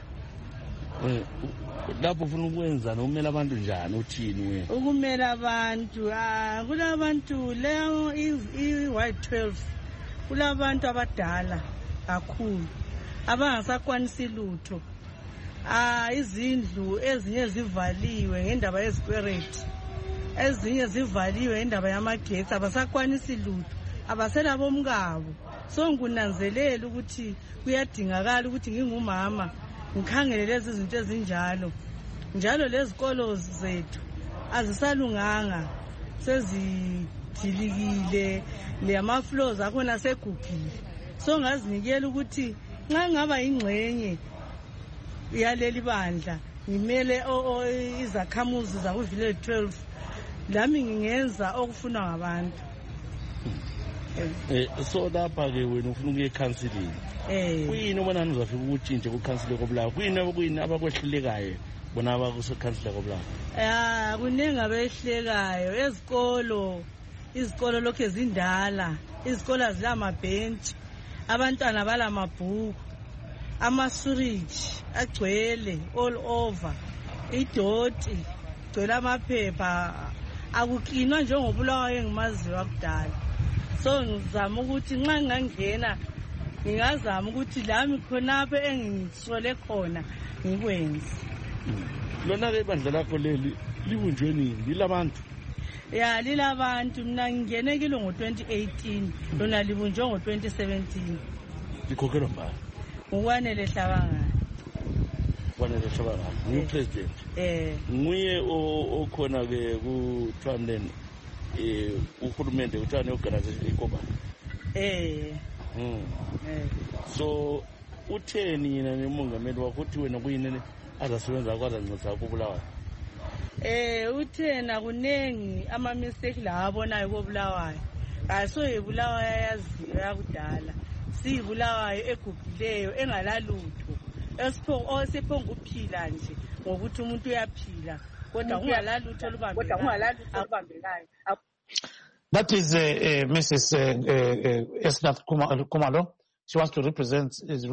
[SPEAKER 11] Lapho ufuna ukwenza nokumela abantu njani uthini wena?
[SPEAKER 12] Ukumela abantu kulabantu leyo i-Ward 12 kulabantu abadala kakhulu abangasakwanisi lutho. Izindlu ezinye zivaliwe ngendaba yezikwereti, ezinye zivaliwe ngendaba yamagetsi, abasakwanisi lutho, abasela bomkabo. So ngunanzelela ukuthi kuyadingakala ukuthi ngingumama ngikhangele lezi zinto ezinjalo. Njalo lezikolo zethu azisalunganga, sezidilikile, lema floors akhona segugile. So ngazinikela ukuthi nxa ngaba ingxenye yaleli bandla ngimele izakhamuzi zaku-Village 12 lami ngingenza okufunwa ngabantu.
[SPEAKER 11] So lapha-ke wena ufuna ukuya ekhansilini. Kuyini ubona uzafika ukutshintshe kukhansile koBulawayo? Kuyini abakwehlulekayo bona abakusekhansile koBulawayo?
[SPEAKER 12] Kuningi abehlekayo. Izikolo lokhu zindala, izikolo azilamabhentshi, abantwana balamabhuku, amasuriji agcwele all over, idoti gcwele amaphepha, akuklinwa njengoBulawayo engimaziyo wakudala. So ngizama ukuthi nxa ngingangena ngingazama ukuthi lami khonapho engisole khona ngikwenze.
[SPEAKER 11] Lona-ke ibandla lakho leli libunjwe nini? Lilabantu?
[SPEAKER 12] Ya, lilabantu. Mina ngingene kilo ngo-2018, lona libunjwe ngo-2017.
[SPEAKER 11] Likhokhelwa mbani?
[SPEAKER 12] Ukwanele Hlabangani.
[SPEAKER 11] Ukwanele Hlabangani nguye president. Nguye okhona-ke ku-Tshwane uhulumende uTshwane organization ikoba. So utheni yena nemongameli wakho uthi wena kuyini azasebenza kwazancedisa koBulawayo?
[SPEAKER 12] Uthena kunengi ama-mistake la abonayo koBulawayo. Asoyibulawayo ayaziyo yakudala. Siyibulawayo egugileyo engalalutho. Esiphonga ukuphila nje ngokuthi umuntu uyaphila. Kodwa kungalalutho olubambekayo.
[SPEAKER 1] That is Mrs. Esnath Khumalo. She wants to represent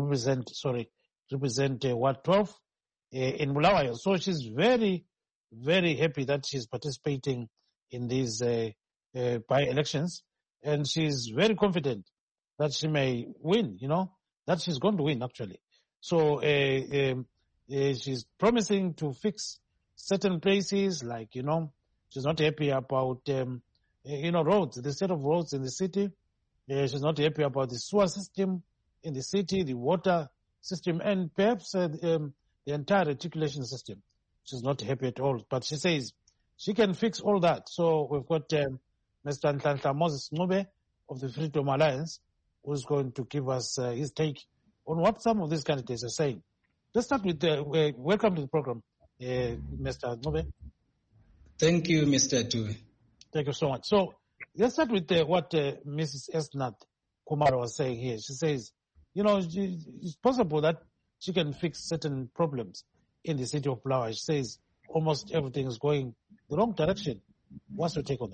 [SPEAKER 1] Ward 12 in Bulawayo. So she's very, very happy that she's participating in these by-elections, and she's very confident that she may win, that she's going to win actually. So she's promising to fix certain places, like, she's not happy about, roads, the state of roads in the city. She's not happy about the sewer system in the city, the water system, and perhaps the entire reticulation system. She's not happy at all, but she says she can fix all that. So we've got Mr. Nhlanhla Moses Ncube of the Freedom Alliance, who's going to give us his take on what some of these candidates are saying. Let's start with welcome to the program, Mr. Ncube.
[SPEAKER 13] Thank you, Mr. Dube.
[SPEAKER 1] Thank you so much. So let's start with what Mrs. Esnath Khumalo was saying here. She says, it's possible that she can fix certain problems in the city of Bulawayo. She says almost everything is going the wrong direction. What's your take on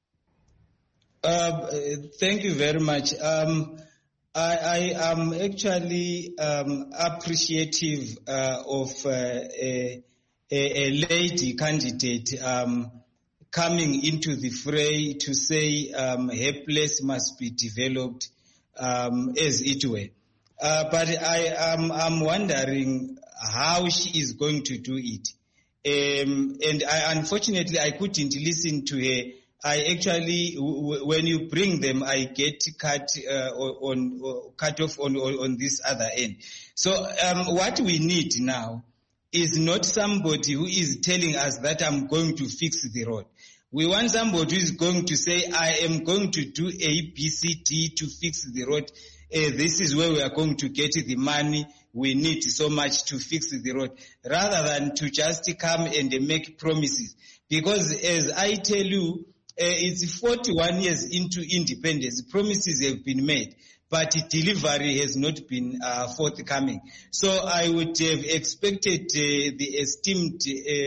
[SPEAKER 13] that? Thank you very much. I am actually appreciative of a lady candidate coming into the fray to say her place must be developed as it were. But I'm wondering how she is going to do it. And unfortunately, I couldn't listen to her. I actually, when you bring them, I get cut off on this other end. So what we need now is not somebody who is telling us that I'm going to fix the road. We want somebody who is going to say, I am going to do A, B, C, D to fix the road. This is where we are going to get the money. we need so much to fix the road, rather than to just come and make promises. Because as I tell you, it's 41 years into independence. Promises have been made, but delivery has not been forthcoming. So I would have expected the esteemed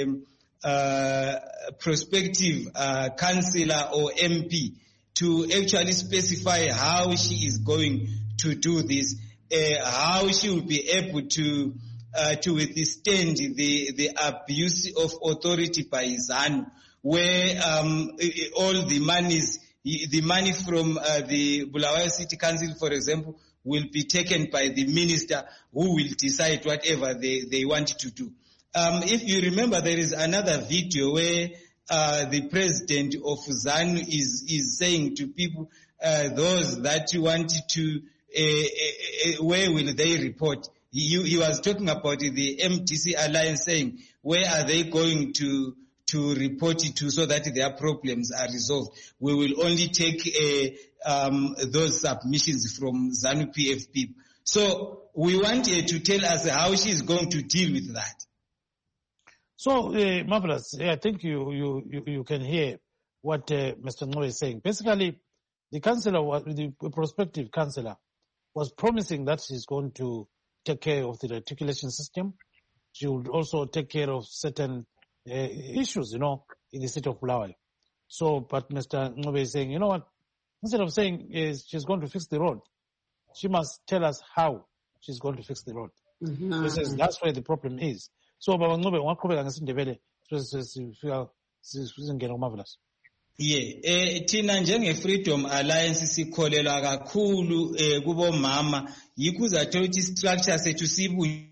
[SPEAKER 13] prospective councillor or MP to actually specify how she is going to do this, how she will be able to withstand the abuse of authority by ZANU, where all the money from the Bulawayo City Council, for example, will be taken by the minister, who will decide whatever they want to do. If you remember, there is another video where the president of ZANU is saying to people, those that want to, where will they report? He was talking about the MDC Alliance, saying, where are they going to report it to so that their problems are resolved? We will only take those submissions from ZANU PF people. So we want her to tell us how she is going to deal with that.
[SPEAKER 1] So, Marvelous, I think you can hear what Mr. Ngo is saying. Basically, the prospective councillor was promising that she's going to take care of the reticulation system. She would also take care of certain issues, in the city of Bulawayo. So, but Mr. Ngo is saying, you know what? Instead of saying she's going to fix the road, she must tell us how she's going to fix the road. Mm-hmm. He says that's where the problem is. So, Baba Ngobe, waqhubeka ngesindebele sifika sizingena kuMarvelous.
[SPEAKER 13] Yeah, thina njenge-Freedom Alliance sikholelwa kakhulu kubomama, yikho uzathola ukuthi structure sethu sibuyama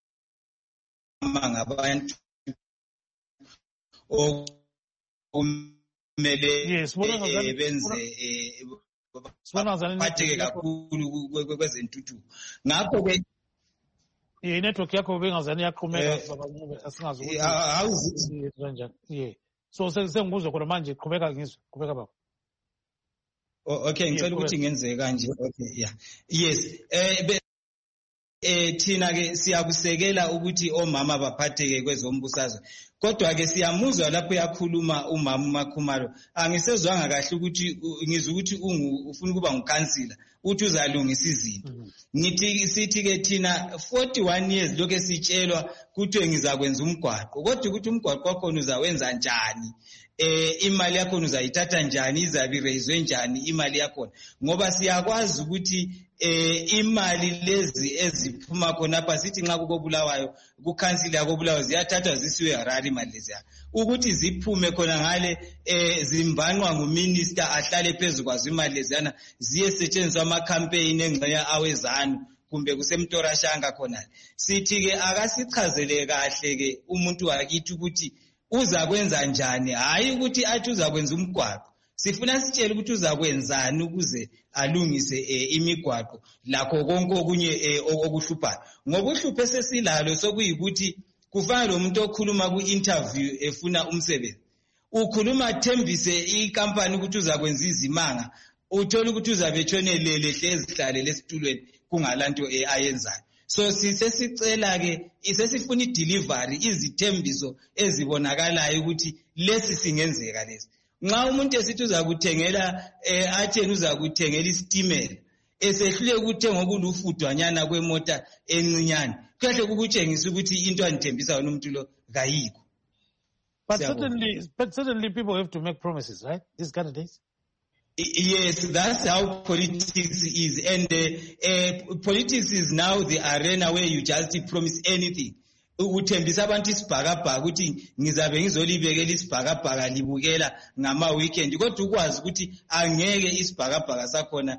[SPEAKER 13] ngabantu okumele benze baphatheke kakhulu kwezentuthuko. Ngakho-ke
[SPEAKER 1] network yakho bengazani yaqhumeka Baba Ngobe, asingazi ukuthi
[SPEAKER 13] how is it
[SPEAKER 1] kanjani. Yeah. So sengikuzwe khona manje, qhubeka baba.
[SPEAKER 13] Okay, ngicela ukuthi ngenze kanje. Okay, yeah. Yes. Thina ke siyakusekela ukuthi omama baphatheke kwezombusazwe. Kodwa ke siyamuzwa lapho yakhuluma umama uMakhumalo. Angisezwanga kahle ukuthi ngizwe ukuthi ufuna kuba ngukhansila, uthi uzalungisa izinto. Sithi ke thina 41 years lokho sitshelwa ukuthi ngizakwenza umgwaqo. Kodwa ukuthi umgwaqo wakho uzawenza njani? Imali yakho uzayithatha njani? Izabe raiswe njani imali yakho? Ngoba siyakwazi ukuthi imali lezi eziphuma khona apha sithi nxa kubulawayo kukansila yakobulawayo ziyathathwa zisiwe Harare imali lezi ukuthi ziphume khona ngale zimbanqwa nguminister ahlale phezulu kwazo imali leziyana ziyesetshenziswa ama-campaign engxenye awezanu kumbe kusemtorashanga khona. Sithi ke akasichazele kahle ke umuntu wakithi ukuthi uza kwenza njani, hayi ukuthi athi uza kwenza umgwaqo. Sifuna sitshele ukuthi uzakwenzani ukuze alungise imigwaqo lakho konke okunye okuhluphayo. Ngoba uhluphe sesilalo sokuyikuthi kufanele umuntu okhuluma ku-interview efuna umsebenzi, ukhuluma thembise ikampani ukuthi uzakwenza izimanga, uthola ukuthi uzabetshonelele hlezi hlalele esitulweni kungalanto ayenzayo. So sisesicela ke isesifuna idelivery, izithembiso ezibonakalayo ukuthi lesi singenzeka lesi. Nxa umuntu esithi uzakuthengela atheni uzakuthengela isitimela esehlule ukuthenga okulufudwanyana kwemota encinyane, kahle ukutshengisa ukuthi into anithembisa wona umuntu lo kayikho.
[SPEAKER 1] But certainly people have to make promises, right? These candidates.
[SPEAKER 13] Yes, that's how politics is, and politics is now the arena where you just promise anything. Uthembisa abantu isibhakabhaka ukuthi ngizabe ngizolibekela isibhakabhaka libukela ngama weekend, kodwa ukwazi ukuthi angeke isibhakabhaka sakhona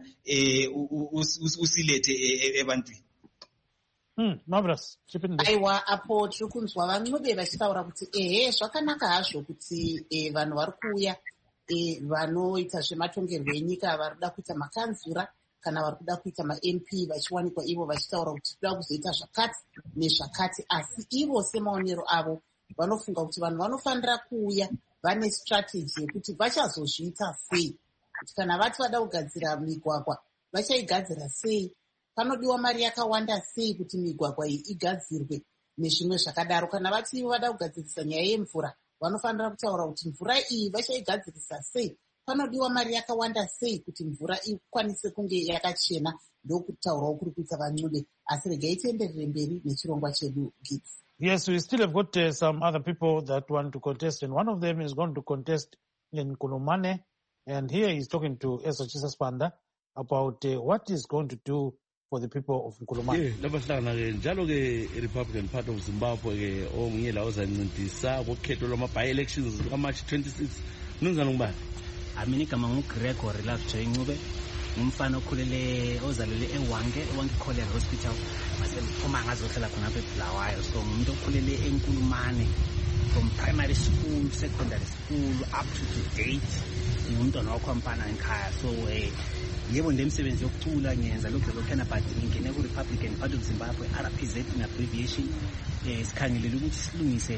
[SPEAKER 13] usilethe ebantwini.
[SPEAKER 1] Marvelous.
[SPEAKER 2] Aiwa, apo tiri kunzwa vaNcube vachitaura kuti zvakanaka hazvo kuti vanhu vari kuuya vanoita zvematongerwo enyika vari kuda kuita makanzura kana vari kuda kuita ma-MP vachiwanikwa ivo vachitaura kuti toda kuzoita zvakati nezvakati, asi ivo semaonero avo vanofunga kuti vanhu vanofanira kuuya vane strategy yekuti vachazozviita sei, kuti kana vati vada kugadzira migwagwa vachaigadzira sei, panodiwa mari yakawanda sei kuti migwagwa iyi igadzirwe nezvimwe zvakadaro. Kana vada kugadzirisa nyaya yemvura, vanofanira kutaura kuti mvura iyi vachaigadzirisa sei, panodiwa mari yakawanda sei kuti mvura ikwanise kunge yakachena. Ndokutaurawo kuri kuita Vancude, asi regai tienderere mberi nechirongwa chedu Gits.
[SPEAKER 1] Yes, we still have got some other people that want to contest, and one of them is going to contest in Nkulumane, and here he's talking to Esther Chisas-Panda about what he's going to do for the people of Nkulumane.
[SPEAKER 11] Labahlangana njalo ke Republican Party of Zimbabwe ke ongiyela ozancedisa ukhetho lwama-by-elections ka-March 26. Nunzana ngubani?
[SPEAKER 14] Amini igama nguGregory Lovejoy Ncube, ngumfana okhulele ozalele eWange College Hospital, masephuma ngazohlala khona eBulawayo. So umuntu okhulele eNkulumane from primary school, secondary school up to date. Ngumntwana wakho mfana ekhaya. So yebo ndemsebenzi yokucula ngenza lokhana but ngingene ku-Republican Party of Zimbabwe, RPZ in abbreviation. Sikhangelele ukuthi silungise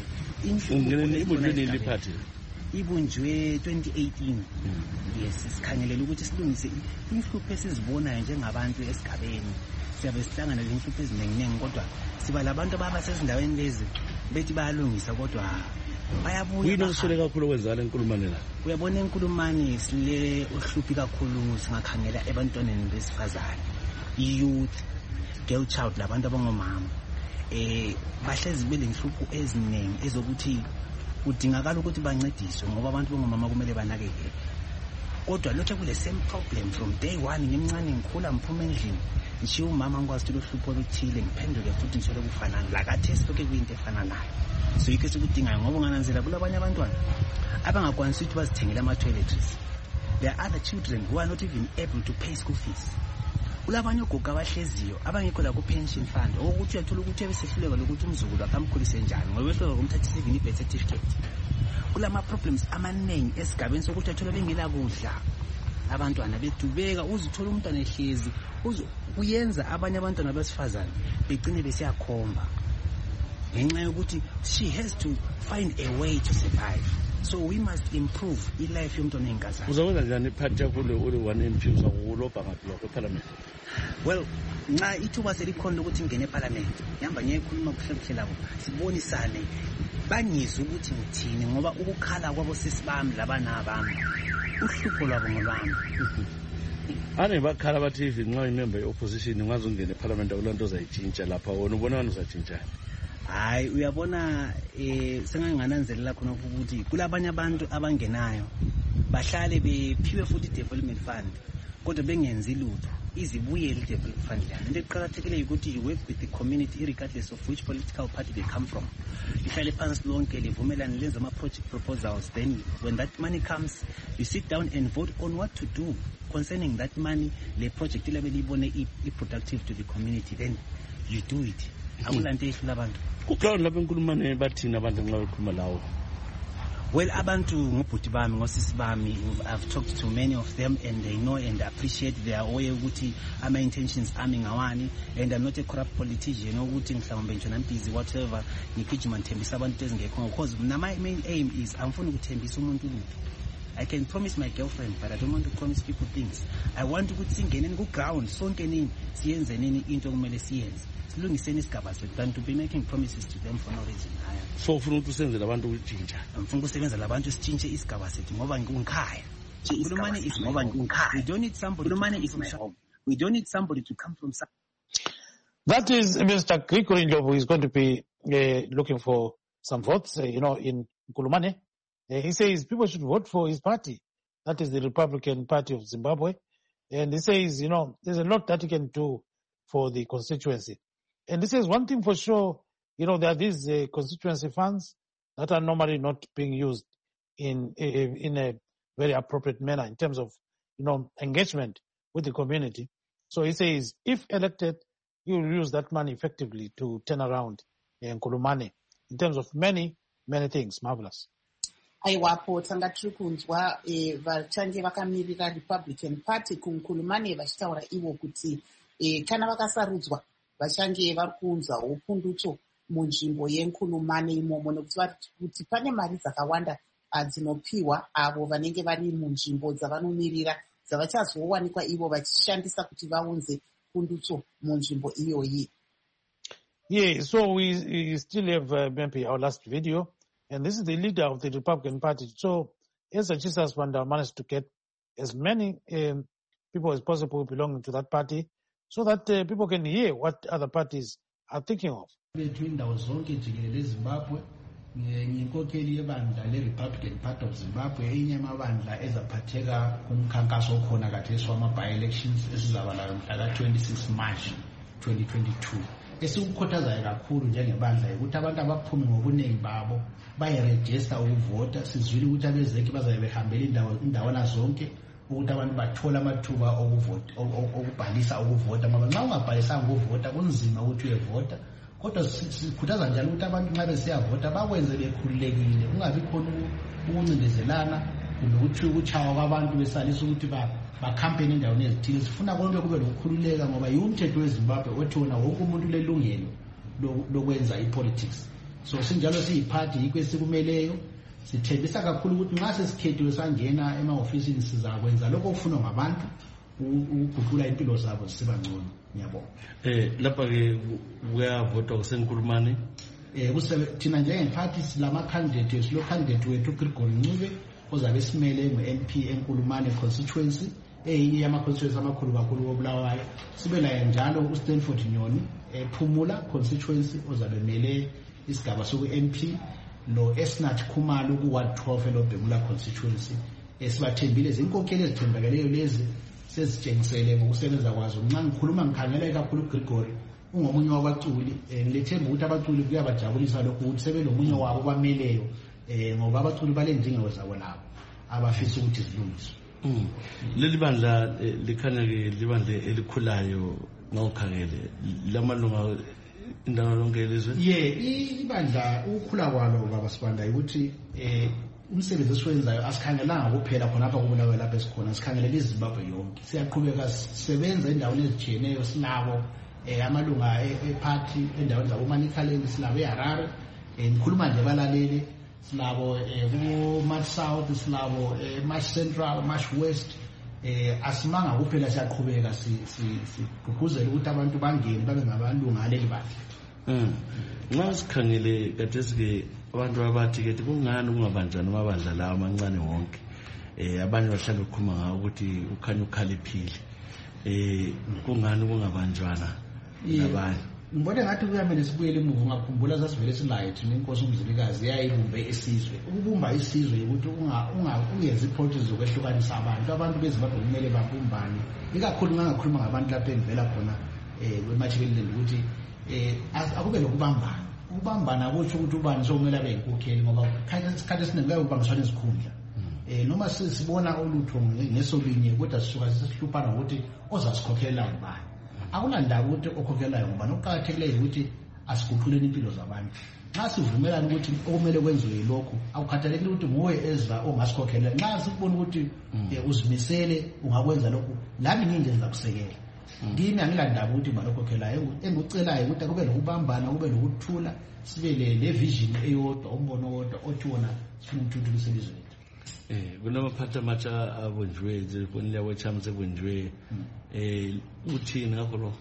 [SPEAKER 11] inhlupho party
[SPEAKER 14] ibunjwe 2018. Yes, sikhangelele ukuthi silungise inhlupho esizibonayo njengabantu esigabeni. Siyabe sihlangana lezinhlupho eziningi kodwa siba labantu abasezindaweni lezi bethi bayalungisa kodwa bayabuya.
[SPEAKER 11] Yini okusole kakhulu okwenzala eNkulumane la?
[SPEAKER 14] Uyabona eNkulumane sile uhluphi kakhulu singakhangela ebantwaneni besifazane, youth, girl child, labantu abangomama. Bahlezi belenhlupho eziningi ezokuthi kudingakala ukuthi bancediswe ngoba abantu bangomama kumele banakekele. Kodwa lokho kule same problem from day one. Ngimncane ngikhula mphuma endlini ngishiya umama ngikwazi ukuthi lohlupho oluthile ngiphenduke futhi ngishole kufanana lakathi siloke kuyinto efana nayo. So yike sikudingayo ngoba ungananzela kulabanye abantwana abangakwanisi ukuthi bazithengele ama-toiletries. There are other children who are not even able to pay school fees. Kulabanye ogogo abahleziyo abangekho la ku-pension fund ukuthi uyathola ukuthi ebesehluleka lokuthi umzukulu akamkhulise njani ngoba wehluleka kumthathisivini i-birth certificate. Kulama-problems amaningi esigabeni sokuthi athola bengela kudla. Abantwana bedubeka, uzithola umntwana ehlezi kuyenza abanye abantwana besifazane begcine besiyakhomba ngenxa yokuthi she has to find a way to survive. So we must improve i-life yomntwana eyinkazana.
[SPEAKER 11] Uzakwenza njani iphathi yakho ule-1 MP uzakulobha ngaphi lokho eParliament?
[SPEAKER 14] Well, nxa ithuba selikhona ukuthi ngene eParliament ngihamba ngiyekhuluma kuhle labo sibonisane bangizwe ukuthi ngithini ngoba ukukhala kwabo sisi bami labana bami uhlupho lwabo ngolwami.
[SPEAKER 11] Ane bakhala bathi if nxa imember ye-opposition ungaze ungene eParliament akulanto ozayitshintsha lapha wona ubona wani uzatshintshani?
[SPEAKER 14] Hayi uyabona sengangananzelela khona ukuthi kulabanye abantu abangenayo bahlale bephiwe futhi development fund kodwa bengenzi lutho izibuyele i-development fund lana. Into eqakathekileyo ukuthi you work with the community regardless of which political party they come from. Lihlale phansi lonke livumelane lenze ama-project proposals, then when that money comes you sit down and vote on what to do concerning that money. Le project ilabe libone i-productive to the community, then you do it. Akulanto ehlula abantu
[SPEAKER 11] kuground lapha eNkulumane bathina abantu nxa bekhuluma lawo.
[SPEAKER 14] Well, abantu ngobhuti bami ngosisi bami, I've talked to many of them and they know and appreciate their way ukuthi ama-intentions ami ngawani, and I'm not a corrupt politician ukuthi mhlawumbe nje nambizi whatever ngigijima ngithembisa abantu ezingekho, because my main aim is angifuni ukuthembisa umuntu lutho. I can promise my girlfriend but I don't want to promise people things. I want ukuthi singeneni ku-ground sonke nini siyenze nini into kumele siyenze silungiseni isigaba sethu than to be making promises to them for no reason.
[SPEAKER 11] So ufuna ukuthi usenzele abantu ukutshintsha?
[SPEAKER 14] Ngifuna ukusebenzela abantu sitshintshe isigaba sethu ngoba ngikhaya. Nkulumane is ngoba ngikhaya. We don't need somebody. Nkulumane is my home. We don't need somebody to come from some.
[SPEAKER 1] That is Mr. Gregory Ndlovu, who is going to be looking for some votes, in Nkulumane. He says people should vote for his party. That is the Republican Party of Zimbabwe. And he says, there's a lot that he can do for the constituency. And he says one thing for sure, there are these constituency funds that are normally not being used in a very appropriate manner in terms of, engagement with the community. So he says, if elected, he will use that money effectively to turn around Nkulumane in terms of many, many things. Marvelous.
[SPEAKER 2] Aiwapo tanga tiri kunzwa vachange vakamirira Republican Party kuNkulumane vachitaura ivo kuti kana vakasarudzwa vachange vari kuunzawo pundutso munzvimbo yeNkulumane imomo, nekuti vari kuti pane mari dzakawanda dzinopiwa avo vanenge vari munzvimbo dzavanomirira dzavachazowanikwa ivo vachishandisa kuti vaunze pundutso munzvimbo iyoyi.
[SPEAKER 1] Yeah, so we still have maybe our last video, and this is the leader of the Republican Party. So as Jesus Wanda managed to get as many people as possible belonging to that party, so that people can hear what other parties are thinking of.
[SPEAKER 15] Nginkokheli yebandla le-Republican Party of Zimbabwe enye amabandla ezaphatheka kumkhankaso okhona kathesi wama-by-elections esizaba layo mhla ka-26 March 2022. Esikukhuthazayo kakhulu njengebandla ukuthi abantu abaphume ngobuningi babo bayirejista ukuvota. Sizwile ukuthi abezeki bazabe behambela indawana zonke ukuthi abantu bathole amathuba okubhalisa ukuvota, ngoba nxa ungabhalisanga ukuvota kunzima ukuthi uyevota. Kodwa sikhuthaza njalo ukuthi abantu nxa besiyavota bakwenze bekhululekile, kungabi khona ukuncindezelana kumbe ukuthi ukuchawa kwabantu besalisa ukuthi bakhampeni endaweni ezithile. Sifuna konke kube lokukhululeka, ngoba yiwumthetho weZimbabwe othi wona wonke umuntu ulelungelo lokwenza ipolitics. So sinjalo siyiphathi yikho esikumeleyo. Sithembisa kakhulu ukuthi nxa sesikhethiwe sangena emahofisini sizakwenza lokho okufunwa ngabantu ukuguqula impilo zabo zisibangcono. Ngiyabonga.
[SPEAKER 11] Lapha ke kuyavotwa kusenkulumane.
[SPEAKER 15] Thina njengephathi silama candidates, lo candidate wethu Gregory Ncube ozabe simele ngu-MP enkulumane constituency, eyinye yama-constituency amakhulu kakhulu koBulawayo. Sibe laye njalo uStanford Nyoni ePhumula constituency ozabe mele isigaba soku-MP, lo Esnat Khumalo ku-Ward 12 eLobhemula constituency. Sibathembile zinkokheli ezithembakeleyo lezi sesitshengisele ngokusebenza kwazo. Nxa ngikhuluma ngikhangela kakhulu Gregory ungomunye wabaculi, ngilethemba ukuthi abaculi kuyabajabulisa lokhu ukuthi sebelomunye wabo bameleyo, ngoba abaculi balendingo zabo labo abafisa ukuthi zilungiswe.
[SPEAKER 11] Leli bandla likhanya ke libandla elikhulayo ngawukhangele lamalunga indawo lonke elizwe.
[SPEAKER 15] Ibandla ukukhula kwalo baba Sibanda ukuthi umsebenzi esiwenzayo asikhangelanga kuphela khonapha kuBulawayo lapha esikhona, sikhangelela iZimbabwe yonke. Siyaqhubeka sisebenza endaweni ezitshiyeneyo. Silabo amalunga eparty endaweni zabo Manikhaleni, silabo eHarare, ngikhuluma nje balalele, silabo ku-March South, silabo March Central, March West. Asimanga kuphela, siyaqhubeka sigqugquzela ukuthi abantu bangene babe ngabalunga aleli bandla.
[SPEAKER 11] Nxa sikhangele kathesi abantu abathi ke kungani kungabanjani amabandla lawa amancane wonke, abanye bahlala bekhuluma ngawo ukuthi ukhanya ukhaliphile, kungani kungabanjwana nabanye?
[SPEAKER 15] Ngibona ngathi kuyamele sibuyele emuva. Ngakhumbula sasivele silayo thina inkosi uMzilikazi yayibumbe isizwe. Ukubumba isizwe ukuthi ungenzi iproject zokwehlukanisa abantu beZimbabwe kumele babumbane, ikakhulu ngangakhuluma ngabantu lapha engivela khona kweMachibeland ukuthi akube lokubambana. Ukubambana kutsho ukuthi ubani sokumele abe yinkokheli, ngoba isikhathi esiningi kuyabe kubangiswana izikhundla. Noma sibona olutho ngesolinye kodwa sisuka sesihluphana ukuthi ozasikhokhela ngubani. Akunandaba ukuthi okhokhelayo ngubani, okuqakathekileyo ukuthi asiguquleni impilo zabantu. Nxa sivumelana ukuthi okumele kwenziwe lokhu, akukhathalekile ukuthi nguwe Ezra ongasikhokhela. Nxa sikubona ukuthi uzimisele ungakwenza lokhu, lami nginje ngizakusekela. Ngimi angilandaba ukuthi balokhokhelayo, engikucelayo ukuthi kube lokubambana, kube lokuthula, sibe le vision eyodwa, umbono owodwa othi wona sifuna ukuthuthukisa ilizwe lethu.
[SPEAKER 11] Kunamaphatha amatsha abunjwe zibonile wethamse bunjwe uthini ngakho.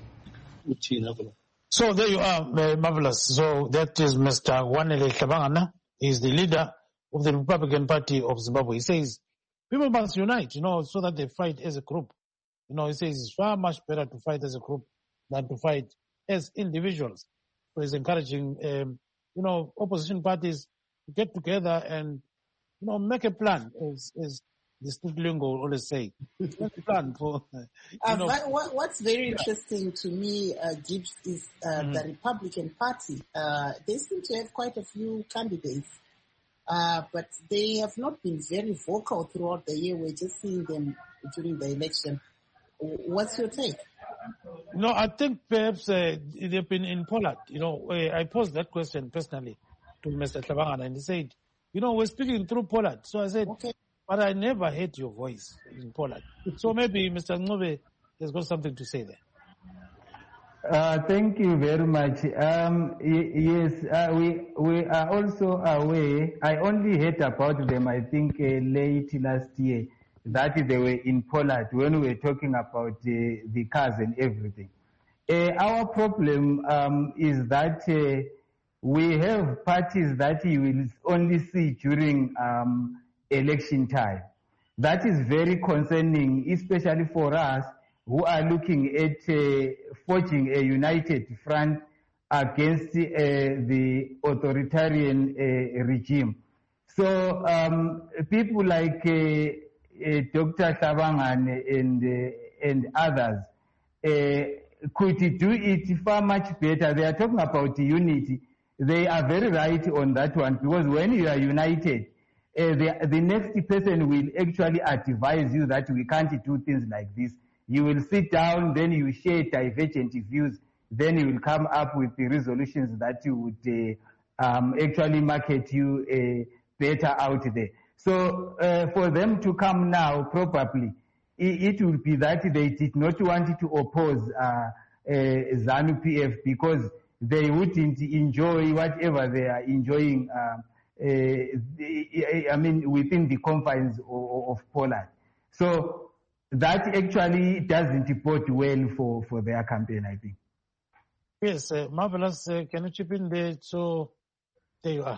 [SPEAKER 1] So there you are, marvelous. So that is Mr. Wanele Hlabangana. He is the leader of the Republican Party of Zimbabwe. He says people must unite, so that they fight as a group. He says it's far much better to fight as a group than to fight as individuals. So he's encouraging, opposition parties to get together and, make a plan, as the street lingo always say. Make a plan for,
[SPEAKER 2] What's very interesting to me, Gibbs, is the Republican Party. They seem to have quite a few candidates, but they have not been very vocal throughout the year. We're just seeing them during the election. What's your take?
[SPEAKER 1] No, I think perhaps they've been in Poland. I posed that question personally to Mr. Hlabangana, and he said, we're speaking through Poland. So I said, okay, but I never heard your voice in Poland. So maybe Mr. Ncube has got something to say there.
[SPEAKER 16] Thank you very much. Yes, we are also aware. I only heard about them, I think, late last year, that they were in Poland when we were talking about the cars and everything. Our problem is that we have parties that you will only see during election time. That is very concerning, especially for us who are looking at forging a united front against the authoritarian regime. So people like Dr. Shabangan and others could do it far much better. They are talking about unity. They are very right on that one, because when you are united, the next person will actually advise you that we can't do things like this. You will sit down, then you share divergent views, then you will come up with the resolutions that you would actually market you better out there. So for them to come now, probably, it will be that they did not want to oppose ZANU-PF because they wouldn't enjoy whatever they are enjoying, I mean, within the confines of Poland. So that actually doesn't bode well for their campaign, I think.
[SPEAKER 1] Yes, Marvelous, can you chip in there? So there you are.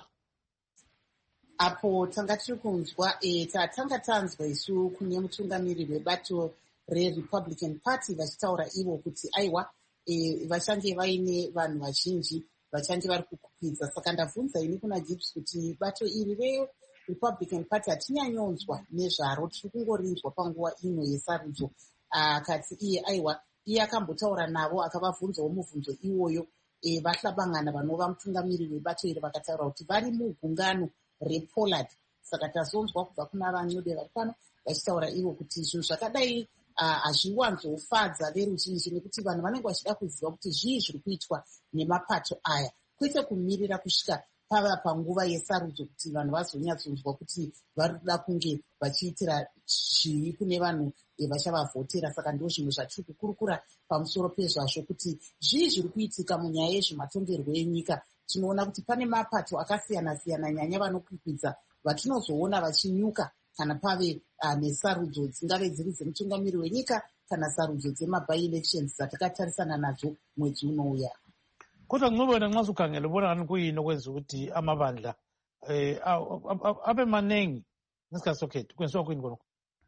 [SPEAKER 2] Apo tanga tiri kunzwa tatanga tanzwa isu kune mutungamiriri webato reRepublican Party vachitaura ivo kuti aiwa vachange vaine vanhu vazhinji vachange vari kukwidza. Saka ndabvunza ini kuna Gibbs kuti bato iri reRepublican Party hatinyanyonzwa nezvaro, tiri kungorinzwa panguva ino yesarudzo. Akati aiwa iye akambotaura navo akavabvunzawo mubvunzo iwoyo. Vahlabangana vanova mutungamiriri webato iri vakataura kuti vari mugungano rePoland. Saka tazonzwa kubva kuna vanyode vari pano vachitaura ivo kuti zvinhu zvakadai hazviwanzofadza veruzhinji, nekuti vanhu vanenge vachida kuziva kuti zvii zviri kuitwa nemapato aya, kwete kumirira kusvika pava panguva yesarudzo kuti vanhu vazonyatsonzwa kuti vari kuda kunge vachiitira zvivi kune vanhu vachavavhotera. Saka ndo zvinhu zvatiri kukurukura pamusoro pezvazvo kuti zvii zviri kuitika munyaya yezvematongerwo enyika. Tinoona kuti pane mapato akasiyana-siyana nyanya vanokwikwidza vatinozoona vachinyuka kana pave nesarudzo dzingave dziri dzemutungamiri wenyika kana sarudzo dzemabi-elections dzatakatarisana nadzo mwedzi unouya.
[SPEAKER 1] Kodwa kunobona nxa sukhangele ubona ngani kuyini okwenza ukuthi amabandla abe maningi ngesikhathi sokhetho kwenziwa kuyini konke?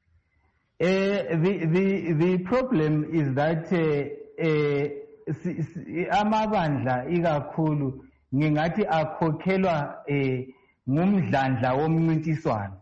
[SPEAKER 16] The problem is that amabandla ikakhulu ngingathi akhokhelwa ngumdlandla womncintiswano.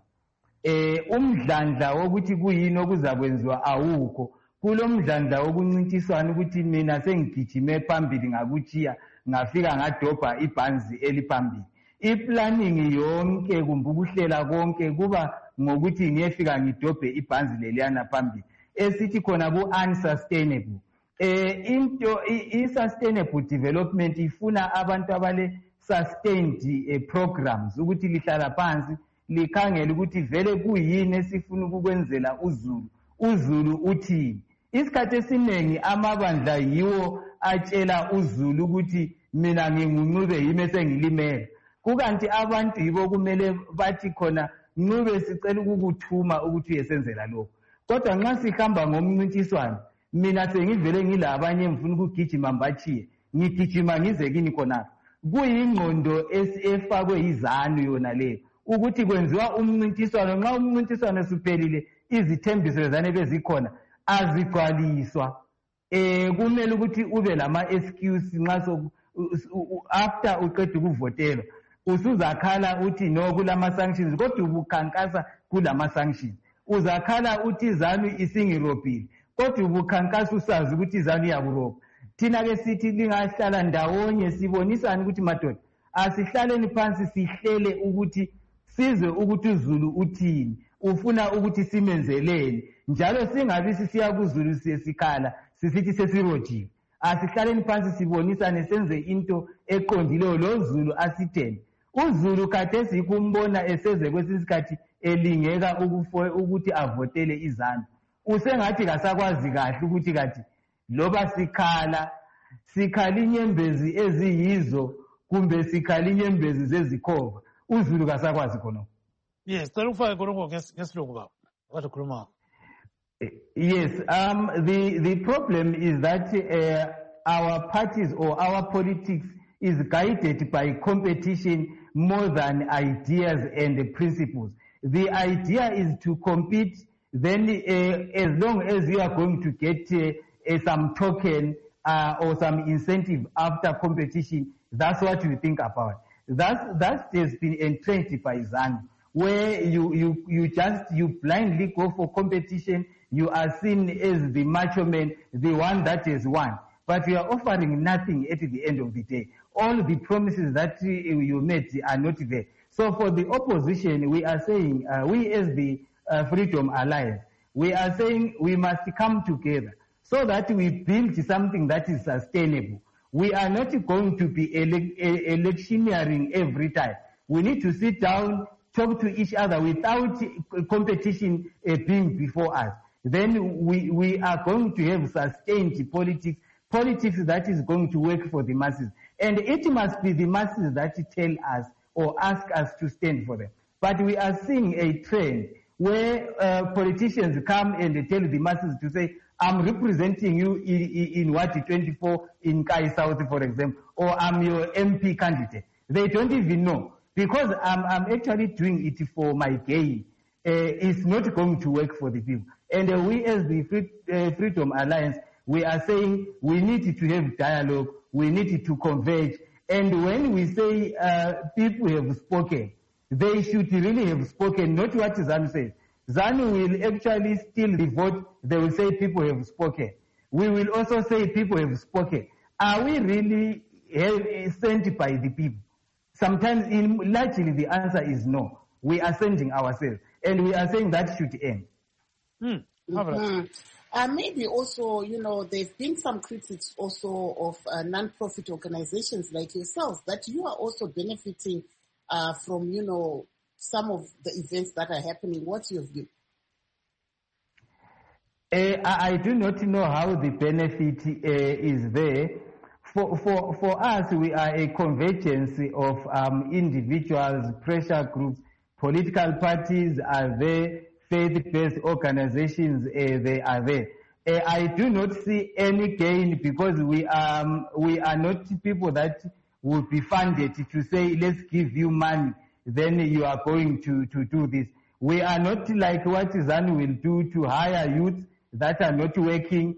[SPEAKER 16] Umdlandla wokuthi kuyini okuzakwenziwa awukho. Kulo mdlandla wokuncintiswana ukuthi mina sengigijime phambili ngakuchiya ngafika ngadobha ibhanzi eliphambili. Iplanning yonke kumbe ukuhlela konke kuba ngokuthi ngiyefika ngidobhe ibhanzi leliyana phambili. Esithi khona ku-unsustainable. Into i-sustainable development ifuna abantu abale sustained programs ukuthi lihlala phansi likhangele ukuthi vele kuyini esifuna ukukwenzela uzulu uthini. Isikhathi esiningi amabandla yiwo atshela uzulu ukuthi mina nginguNcube yimi esengilimele, kukanti abantu yibo kumele bathi khona Ncube sicela ukukuthuma ukuthi uyesenzela lokho. Kodwa nxa sihamba ngomncintiswano, mina sengivele ngilabanye ngifuna ukugijima mbachiye, ngigijima ngize kini khonapho. Kuyingqondo efakwe yiZANU yona leyo ukuthi kwenziwa umncintiswano. Nxa umncintiswano suphelile izithembiso zane bezikhona azigcwaliswa. Kumele ukuthi ube lama excuse nxa after uqeda ukuvotela usuzakhala uthi no kulama sanctions, kodwa ubukhankasa kulama sanctions. Uzakhala uthi ZANU isingirobhile, kodwa ubukhankasa usazi ukuthi ZANU iyakurobha. Thina ke sithi lingahlala ndawonye sibonisana ukuthi madoda asihlaleni phansi sihlele ukuthi sizwe ukuthi uZulu uthini, ufuna ukuthi simenzeleni, njalo singabi sisiya kuZulu siyesikhala sisithi sesirojiwe. Asihlaleni phansi sibonisane senze into eqondileyo lo Zulu asithene. UZulu khathesi kumbona eseze kwesisikhathi elingeka ukuthi avotele iZANU. Usengathi kasakwazi kahle ukuthi kathi loba sikhala inyembezi eziyizo kumbe sikhala inyembezi zezikhova, uZulu kasakwazi khona.
[SPEAKER 1] Yes, cela ufake khonokho ngesilungu baba. Wathi khuluma.
[SPEAKER 16] Yes, the problem is that our parties or our politics is guided by competition more than ideas and principles. The idea is to compete, then as long as you are going to get some token or some incentive after competition, that's what we think about. That has been entrenched by ZANU, where you blindly go for competition. You are seen as the macho man, the one that has won. But you are offering nothing at the end of the day. All the promises that you made are not there. So for the opposition, we are saying, we as the Freedom Alliance, we are saying we must come together so that we build something that is sustainable. We are not going to be electioneering every time. We need to sit down, talk to each other without competition being before us. Then we are going to have sustained politics that is going to work for the masses. And it must be the masses that tell us or ask us to stand for them. But we are seeing a trend where politicians come and they tell the masses to say, I'm representing you in Wadi 24 in Kai South, for example, or I'm your MP candidate. They don't even know. Because I'm actually doing it for my gain. It's not going to work for the people. And we as the Freedom Alliance, we are saying we need to have dialogue, we need to converge. And when we say people have spoken, they should really have spoken, not what ZANU says. ZANU will actually steal the vote. They will say people have spoken. We will also say people have spoken. Are we really sent by the people? Sometimes, largely, the answer is no. We are sending ourselves. And we are saying that should end.
[SPEAKER 2] Maybe also, there have been some critics also of non-profit organizations like yourselves that you are also benefiting from, some of the events that are happening. What's your view?
[SPEAKER 16] I do not know how the benefit is there. For us, we are a convergence of individuals, pressure groups, political parties are there, faith-based organizations, they are there. I do not see any gain because we are not people that will be funded to say, let's give you money, then you are going to do this. We are not like what ZANU will do to hire youth that are not working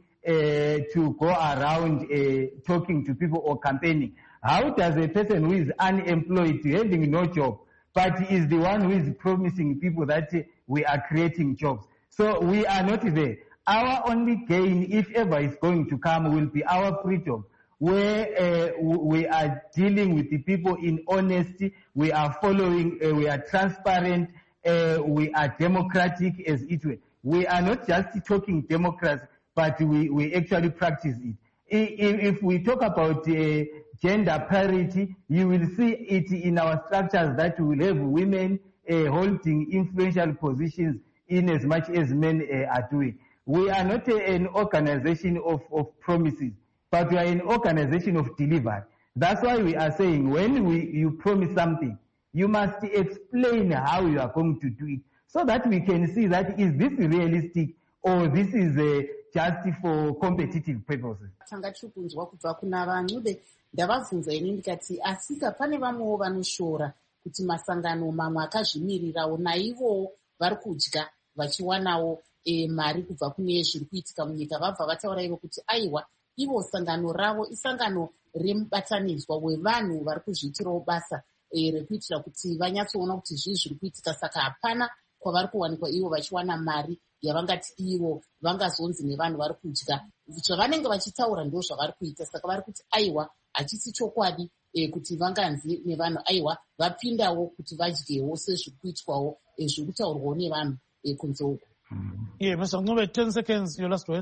[SPEAKER 16] to go around talking to people or campaigning. How does a person who is unemployed, having no job, but is the one who is promising people that we are creating jobs? So we are not there. Our only gain, if ever is going to come, will be our freedom, where we are dealing with the people in honesty, we are following, we are transparent, we are democratic as it were. We are not just talking democracy, but we actually practice it. If we talk about gender parity, you will see it in our structures that we will have women holding influential positions in as much as men are doing. We are not an organization of promises, but we are an organization of delivery. That's why we are saying when you promise something, you must explain how you are going to do it so that we can see that is this realistic or this is just for competitive purposes.
[SPEAKER 2] Tangati kunzwa kubva kuna vanhu ndavabvunza ini ndikati asika pane vamwewo vanoshora kuti masangano mamwe akazvimirirawo naivowo vari kudya vachiwanawo mari kubva kune zviri kuitika munyika vabva vataura ivo kuti aiwa ivo sangano ravo isangano remubatanidzwa wevanhu vari kuzviitirawo basa rekuitira kuti vanyatsoona kuti zvii zviri kuitika saka hapana kwavari kuwanikwa ivo vachiwana mari yavangati ivo vangazonzi nevanhu vari kudya zvavanenge vachitaura ndo zvavari kuita saka vari kuti aiwa hachisi chokwadi kuti vanganzi nevanhu aiwa vapindawo kuti vadyewo sezviri kuitwawo zviri kutaurwawo nevanhu kunze uko.
[SPEAKER 1] Yeah, Mr. Ncube, 10 seconds, your last word.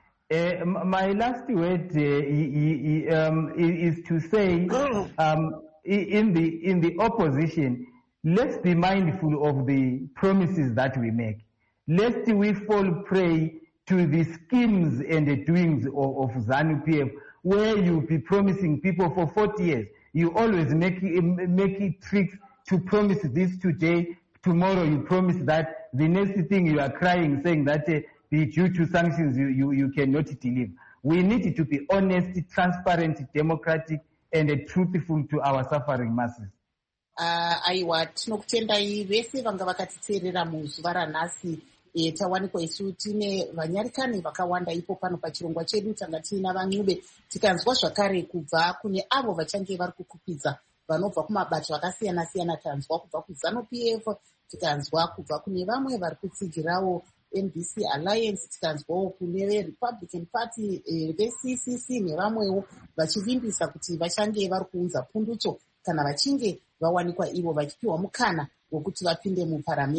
[SPEAKER 16] My last word is to say in the opposition, let's be mindful of the promises that we make. Lest we fall prey to the schemes and the doings of ZANU-PF, where you be promising people for 40 years. You always make it tricks to promise this today, tomorrow you promise that, the next thing you are crying saying that due to sanctions you cannot deliver. We need to be honest, transparent, democratic, and truthful to our suffering masses.
[SPEAKER 2] Aiwa, tinokutendai vese vanga vakatiteerera muzuva ranhasi. Tawanikwa isu tine vanyarikani vakawanda ipo pano pachirongwa chedu. Tanga tiina vaNcube, tikanzwa zvakare kubva kune avo vachange vari kukupidza vanobva kumabato akasiyana-siyana. Tanzwa kubva kuZANU-PF, tikanzwa kubva kune vamwe vari kutsigirawo MDC Alliance, tikanzwawo kune veRepublican Party, veCCC nevamwewo vachivimbisa kuti vachange vari kuunza pundutso kana vachinge vawanikwa ivo vachipiwa mukana wokuti vapinde muparamende.